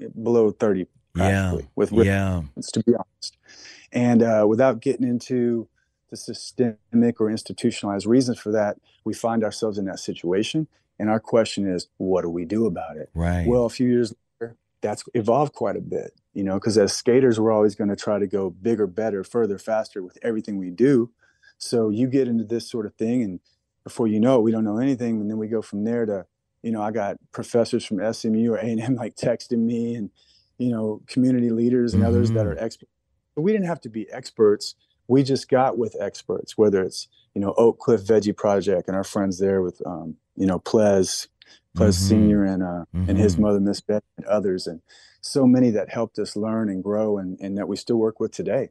30, practically, with to be honest. And without getting into the systemic or institutionalized reasons for that, we find ourselves in that situation. And our question is, what do we do about it? Right. Well, a few years later, that's evolved quite a bit, you know, because as skaters, we're always going to try to go bigger, better, further, faster with everything we do. So you get into this sort of thing, and before you know it, we don't know anything. And then we go from there to, you know, I got professors from SMU or A&M like texting me, and, you know, community leaders and others that are experts. But we didn't have to be experts. We just got with experts, whether it's, you know, Oak Cliff Veggie Project and our friends there with, you know, Plez Senior and his mother, Miss Beth, and others. And so many that helped us learn and grow and that we still work with today.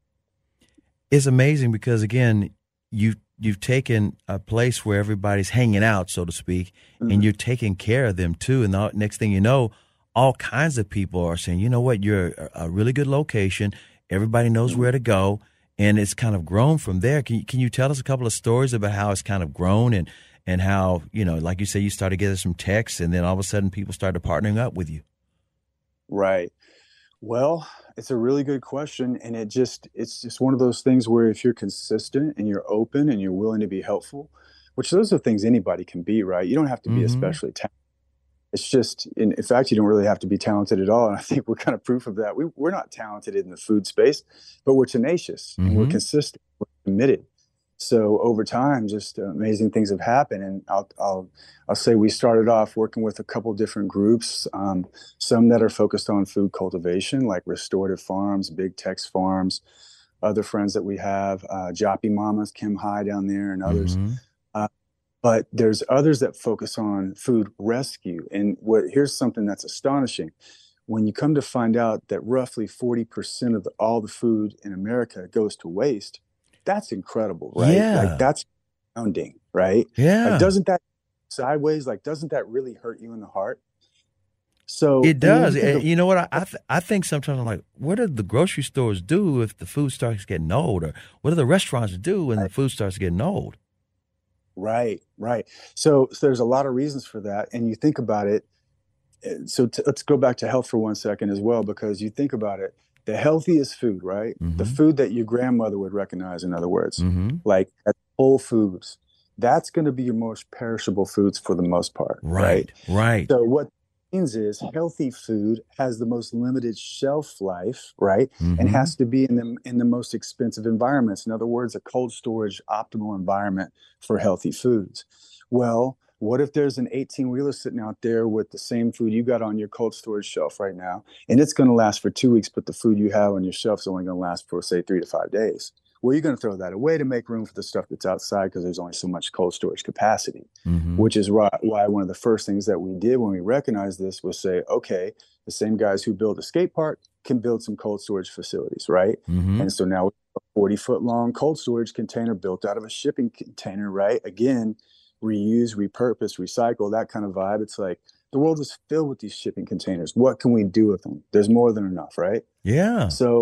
It's amazing because, again, you've taken a place where everybody's hanging out, so to speak, and you're taking care of them too. And the next thing you know, all kinds of people are saying, you know what, you're a really good location. Everybody knows where to go, and it's kind of grown from there. Can you tell us a couple of stories about how it's kind of grown and how, you know, like you say, you started getting some texts, and then all of a sudden people started partnering up with you? Right. Well, it's a really good question, and it's just one of those things where if you're consistent and you're open and you're willing to be helpful, which those are things anybody can be, right? You don't have to be especially talented. It's just, in fact, you don't really have to be talented at all. And I think we're kind of proof of that. We're not talented in the food space, but we're tenacious and we're consistent, we're committed. So over time, just amazing things have happened. And I'll say we started off working with a couple different groups, some that are focused on food cultivation, like Restorative Farms, Big Tex Farms, other friends that we have, Joppy Mamas, Kim High down there, and others. But there's others that focus on food rescue. And here's something that's astonishing. When you come to find out that roughly 40% of all the food in America goes to waste, that's incredible, right? Yeah. Like, that's astounding, right? Yeah. Like, doesn't that sideways, like, doesn't that really hurt you in the heart? So it does. And you know what? I think sometimes I'm like, what do the grocery stores do if the food starts getting old? Or what do the restaurants do when the food starts getting old? Right. So there's a lot of reasons for that. And you think about it. So let's go back to health for 1 second as well, because you think about it, the healthiest food, right? The food that your grandmother would recognize, in other words, like at Whole Foods, that's going to be your most perishable foods for the most part. Right. So what means is healthy food has the most limited shelf life, right? And has to be in the most expensive environments. In other words, a cold storage optimal environment for healthy foods. Well, what if there's an 18-wheeler sitting out there with the same food you got on your cold storage shelf right now, and it's going to last for 2 weeks, but the food you have on your shelf is only going to last for, say, 3 to 5 days? Well, you're going to throw that away to make room for the stuff that's outside, because there's only so much cold storage capacity, which is why one of the first things that we did when we recognized this was say, okay, the same guys who build a skate park can build some cold storage facilities, right? And so now a 40-foot long cold storage container built out of a shipping container, right? Again, reuse, repurpose, recycle, that kind of vibe. It's like the world is filled with these shipping containers. What can we do with them? There's more than enough, right? Yeah. So,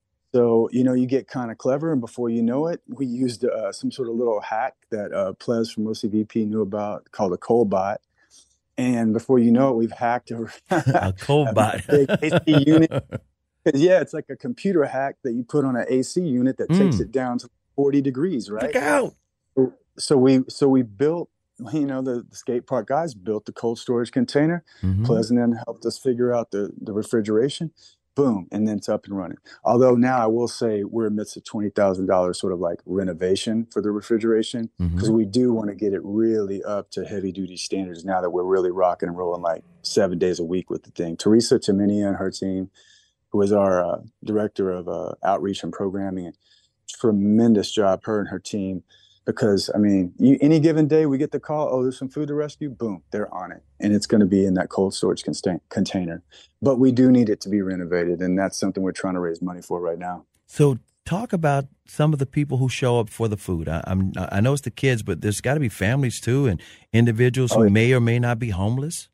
you get kind of clever, and before you know it, we used some sort of little hack that Plez from OCVP knew about called a Coldbot. And before you know it, we've hacked a Coldbot. big AC unit. Yeah, it's like a computer hack that you put on an AC unit that takes it down to 40 degrees, right? Look out. So we built, the skate park guys built the cold storage container. Plez and then helped us figure out the refrigeration. Boom, and then it's up and running. Although now I will say we're amidst a $20,000 sort of like renovation for the refrigeration, because we do want to get it really up to heavy duty standards now that we're really rocking and rolling like 7 days a week with the thing. Teresa Taminia and her team, who is our director of outreach and programming, tremendous job, her and her team. Because, I mean, any given day we get the call, oh, there's some food to rescue, boom, they're on it. And it's going to be in that cold storage container. But we do need it to be renovated, and that's something we're trying to raise money for right now. So talk about some of the people who show up for the food. I know it's the kids, but there's got to be families too, and individuals who may or may not be homeless.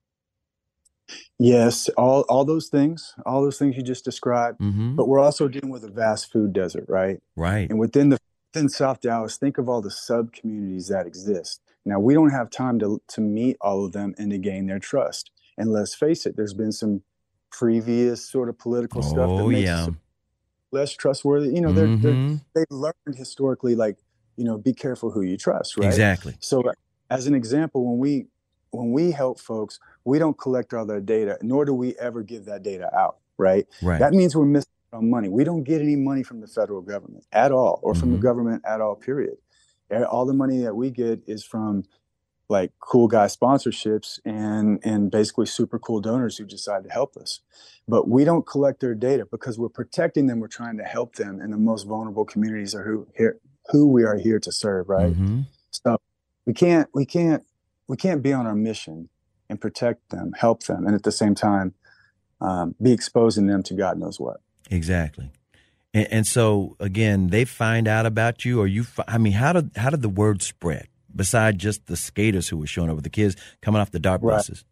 Yes, all those things you just described. But we're also dealing with a vast food desert, right? Right. And within South Dallas, think of all the sub-communities that exist. Now, we don't have time to meet all of them and to gain their trust. And let's face it, there's been some previous sort of political stuff that makes us less trustworthy. They've learned historically, like, be careful who you trust, right? Exactly. So as an example, when we help folks, we don't collect all their data, nor do we ever give that data out, right? That means we're missing on money. We don't get any money from the federal government at all, or from the government at all, period. All the money that we get is from like cool guy sponsorships and basically super cool donors who decide to help us. But we don't collect their data because we're protecting them. We're trying to help them, and the most vulnerable communities are who we are here to serve, right? So we can't be on our mission and protect them, help them, and at the same time be exposing them to God knows what. Exactly. And so, again, they find out about you, or how did the word spread besides just the skaters who were showing up with the kids coming off the DART buses?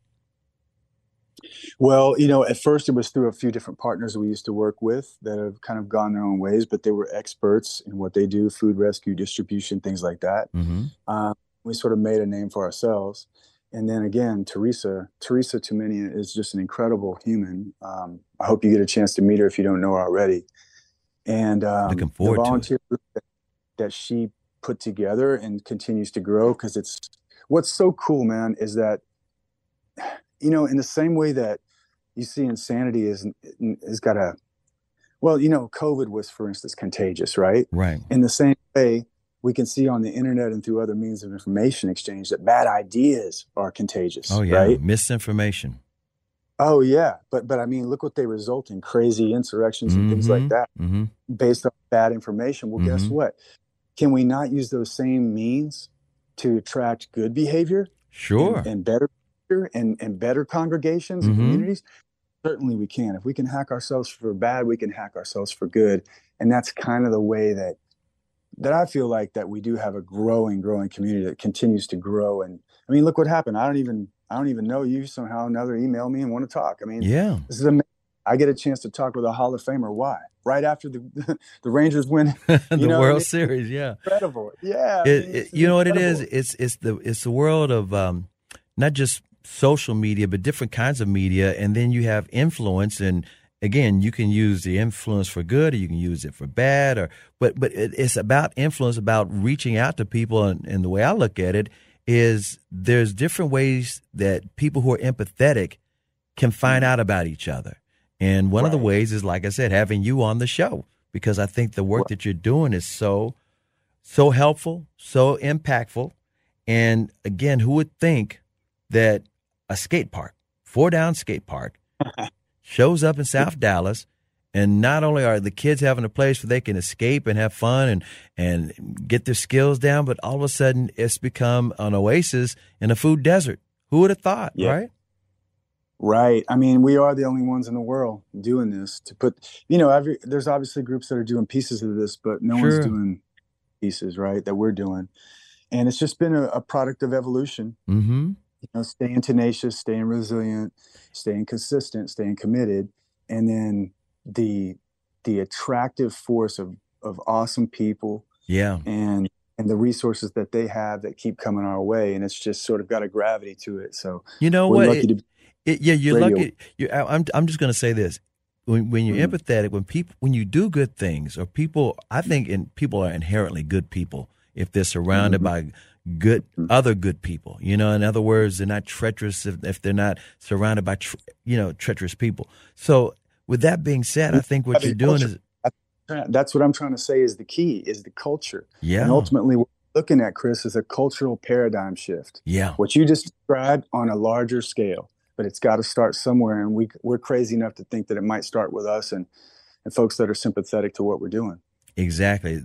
Well, at first it was through a few different partners we used to work with that have kind of gone their own ways, but they were experts in what they do, food rescue, distribution, things like that. We sort of made a name for ourselves. And then again, Teresa Taminia is just an incredible human. I hope you get a chance to meet her if you don't know her already. And looking the forward volunteer group that she put together and continues to grow, because what's so cool, man, is that in the same way that you see insanity is got a, well, COVID was, for instance, contagious, right? Right. In the same way, we can see on the internet and through other means of information exchange that bad ideas are contagious. Oh, yeah. Right? Misinformation. Oh, yeah. But I mean, look what they result in, crazy insurrections and things like that based on bad information. Well, guess what? Can we not use those same means to attract good behavior? Sure. And better behavior and better congregations and communities? Certainly we can. If we can hack ourselves for bad, we can hack ourselves for good. And that's kind of the way that I feel like that we do have a growing community that continues to grow. And I mean, look what happened. I don't even know you. Somehow another email me and want to talk. I mean, this is amazing. I get a chance to talk with a Hall of Famer. Why? Right after the Rangers win the World Series. Yeah. Incredible. Yeah. You know what incredible. It is? It's the world of not just social media, but different kinds of media. And then you have influence. And again, you can use the influence for good or you can use it for bad. But it's about influence, about reaching out to people. And the way I look at it is there's different ways that people who are empathetic can find out about each other. And one of the ways is, like I said, having you on the show, because I think the work that you're doing is so helpful, so impactful. And again, who would think that a skate park, 4Down Skate Park, shows up in South Dallas, and not only are the kids having a place where they can escape and have fun and get their skills down, but all of a sudden it's become an oasis in a food desert. Who would have thought, right? Right. I mean, we are the only ones in the world doing this to put, there's obviously groups that are doing pieces of this, but no one's doing pieces, right, that we're doing. And it's just been a product of evolution. Staying tenacious, staying resilient, staying consistent, staying committed. And then the attractive force of awesome people. Yeah. And the resources that they have that keep coming our way. And it's just sort of got a gravity to it. So we're lucky you're lucky. I'm just going to say this: when you're empathetic, when you do good things, or people, I think, people are inherently good people if they're surrounded by other good people. In other words, they're not treacherous if they're not surrounded by treacherous people. So, with that being said, I think what you're doing is that's what I'm trying to say is the key is the culture. Yeah, and ultimately, what we're looking at, Chris, is a cultural paradigm shift. Yeah, what you just described on a larger scale. But it's got to start somewhere, and we're crazy enough to think that it might start with us and folks that are sympathetic to what we're doing. Exactly.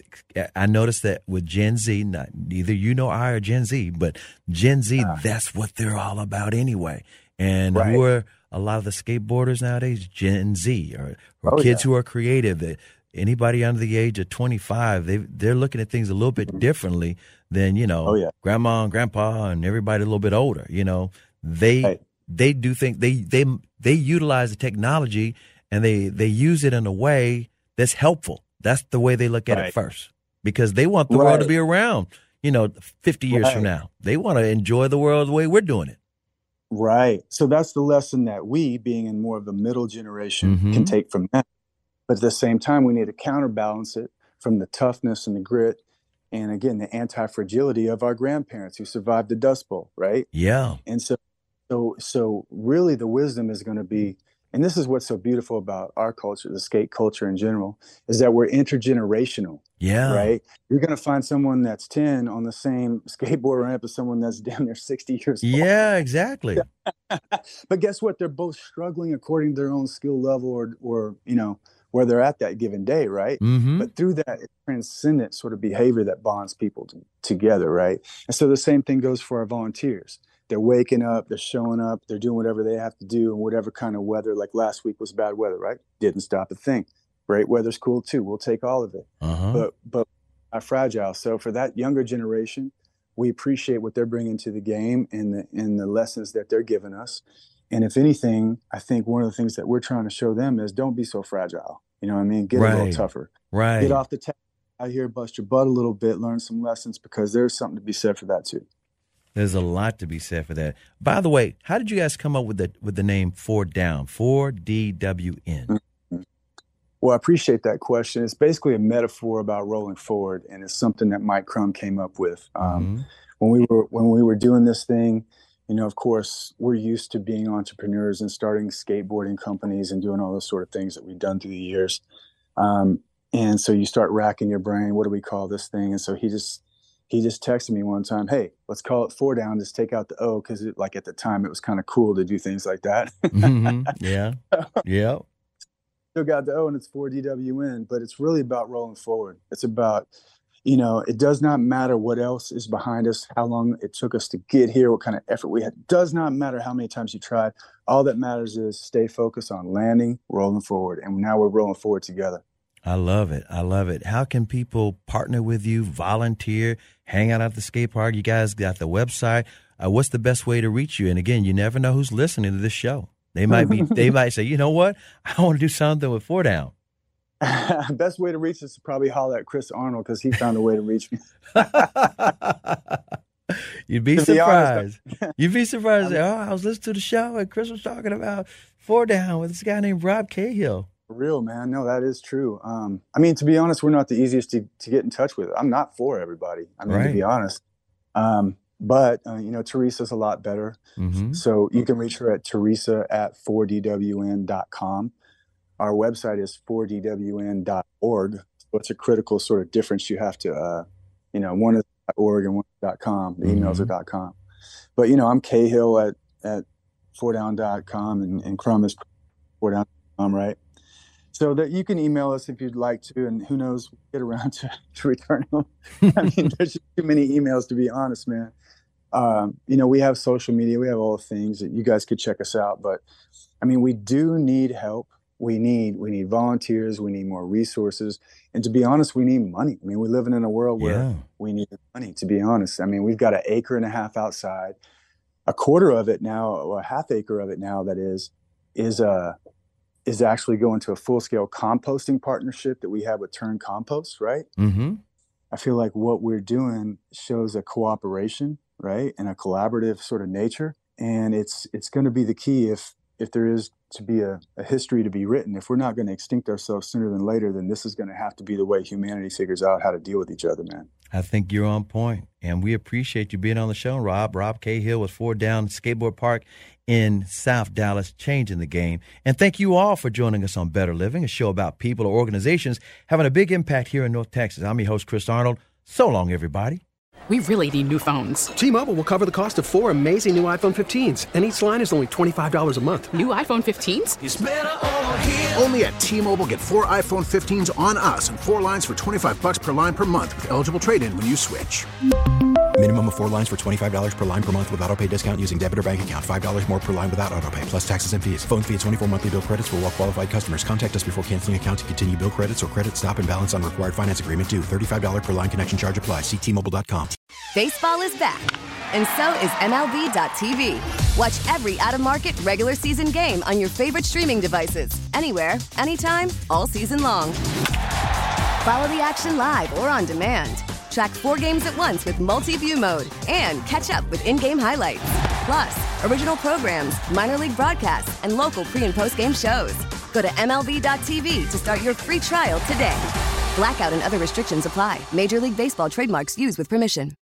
I noticed that with Gen Z, neither you nor I are Gen Z, but Gen Z, that's what they're all about anyway. And who are a lot of the skateboarders nowadays? Gen Z or kids who are creative. Anybody under the age of 25, they're looking at things a little bit differently than grandma and grandpa and everybody a little bit older. They do think they utilize the technology and they use it in a way that's helpful. That's the way they look at it first, because they want the world to be around, 50 years from now. They want to enjoy the world the way we're doing it. Right. So that's the lesson that we, being in more of the middle generation, can take from that. But at the same time, we need to counterbalance it from the toughness and the grit and, again, the anti-fragility of our grandparents who survived the Dust Bowl, right? Yeah. And so really the wisdom is going to be, and this is what's so beautiful about our culture, the skate culture in general, is that we're intergenerational. Yeah. Right. You're going to find someone that's 10 on the same skateboard ramp as someone that's down there 60 years old. Yeah, exactly. But guess what? They're both struggling according to their own skill level or where they're at that given day. Right. But through that transcendent sort of behavior that bonds people together. Right. And so the same thing goes for our volunteers. They're waking up, they're showing up, they're doing whatever they have to do in whatever kind of weather. Like last week was bad weather, right? Didn't stop a thing. Great weather's cool too. We'll take all of it. But not fragile. So for that younger generation, we appreciate what they're bringing to the game and the lessons that they're giving us. And if anything, I think one of the things that we're trying to show them is don't be so fragile. You know what I mean? Get a little tougher. Right. Get off the tap out here, bust your butt a little bit, learn some lessons, because there's something to be said for that too. There's a lot to be said for that. By the way, how did you guys come up with the name 4Down, 4DWN? Well, I appreciate that question. It's basically a metaphor about rolling forward, and it's something that Mike Crum came up with. When we were doing this thing, of course, we're used to being entrepreneurs and starting skateboarding companies and doing all those sort of things that we've done through the years. And so you start racking your brain. What do we call this thing? And so he just texted me one time, hey, let's call it 4 Down. Just take out the O, because like at the time it was kind of cool to do things like that. Yeah. Yeah. Still got the O, and it's 4DWN, but it's really about rolling forward. It's about, it does not matter what else is behind us, how long it took us to get here, what kind of effort we had. It does not matter how many times you tried. All that matters is stay focused on landing, rolling forward. And now we're rolling forward together. I love it. I love it. How can people partner with you, volunteer, hang out at the skate park? You guys got the website. What's the best way to reach you? And again, you never know who's listening to this show. They might say, you know what? I want to do something with 4 Down. Best way to reach us is to probably holler at Chris Arnold, because he found a way to reach me. You'd be surprised. You'd be surprised. I was listening to the show and Chris was talking about 4 Down with this guy named Rob Cahill. For real, man. No, that is true. To be honest, we're not the easiest to get in touch with. I'm not for everybody. To be honest. But Teresa's a lot better. Mm-hmm. So you can reach her at teresa@4dwn.com. Our website is 4dwn.org. So it's a critical sort of difference. You have to, one is .org and one is .com. The emails are .com. But, I'm Cahill at 4down.com and Crum is 4down.com, right? So that you can email us if you'd like to, and who knows, we'll get around to returning them. There's just too many emails, to be honest, man. We have social media, we have all the things that you guys could check us out, but we do need help. We need volunteers. We need more resources. And to be honest, we need money. we're living in a world where we need money, to be honest. We've got 1.5 acres outside. A quarter of it now, or a half acre of it now, that is actually going to a full-scale composting partnership that we have with Turn Compost, right? Mm-hmm. I feel like what we're doing shows a cooperation, right, and a collaborative sort of nature. And it's going to be the key if there is to be a history to be written. If we're not going to extinct ourselves sooner than later, then this is going to have to be the way humanity figures out how to deal with each other, man. I think you're on point, and we appreciate you being on the show, Rob. Rob Cahill with 4 Down Skateboard Park in South Dallas, changing the game. And thank you all for joining us on Better Living, a show about people or organizations having a big impact here in North Texas. I'm your host, Chris Arnold. So long, everybody. We really need new phones. T-Mobile will cover the cost of 4 amazing new iPhone 15s, and each line is only $25 a month. New iPhone 15s? It's better over here. Only at T-Mobile, get 4 iPhone 15s on us and 4 lines for $25 per line per month with eligible trade-in when you switch. Minimum of 4 lines for $25 per line per month with autopay discount using debit or bank account. $5 more per line without autopay, plus taxes and fees. Phone fee at 24 monthly bill credits for well-qualified customers. Contact us before canceling account to continue bill credits or credit stop and balance on required finance agreement due. $35 per line connection charge applies. See T-Mobile.com. Baseball is back, and so is MLB.tv. Watch every out-of-market regular season game on your favorite streaming devices. Anywhere, anytime, all season long. Follow the action live or on demand. Track 4 games at once with multi-view mode and catch up with in-game highlights. Plus, original programs, minor league broadcasts, and local pre- and post-game shows. Go to MLB.tv to start your free trial today. Blackout and other restrictions apply. Major League Baseball trademarks used with permission.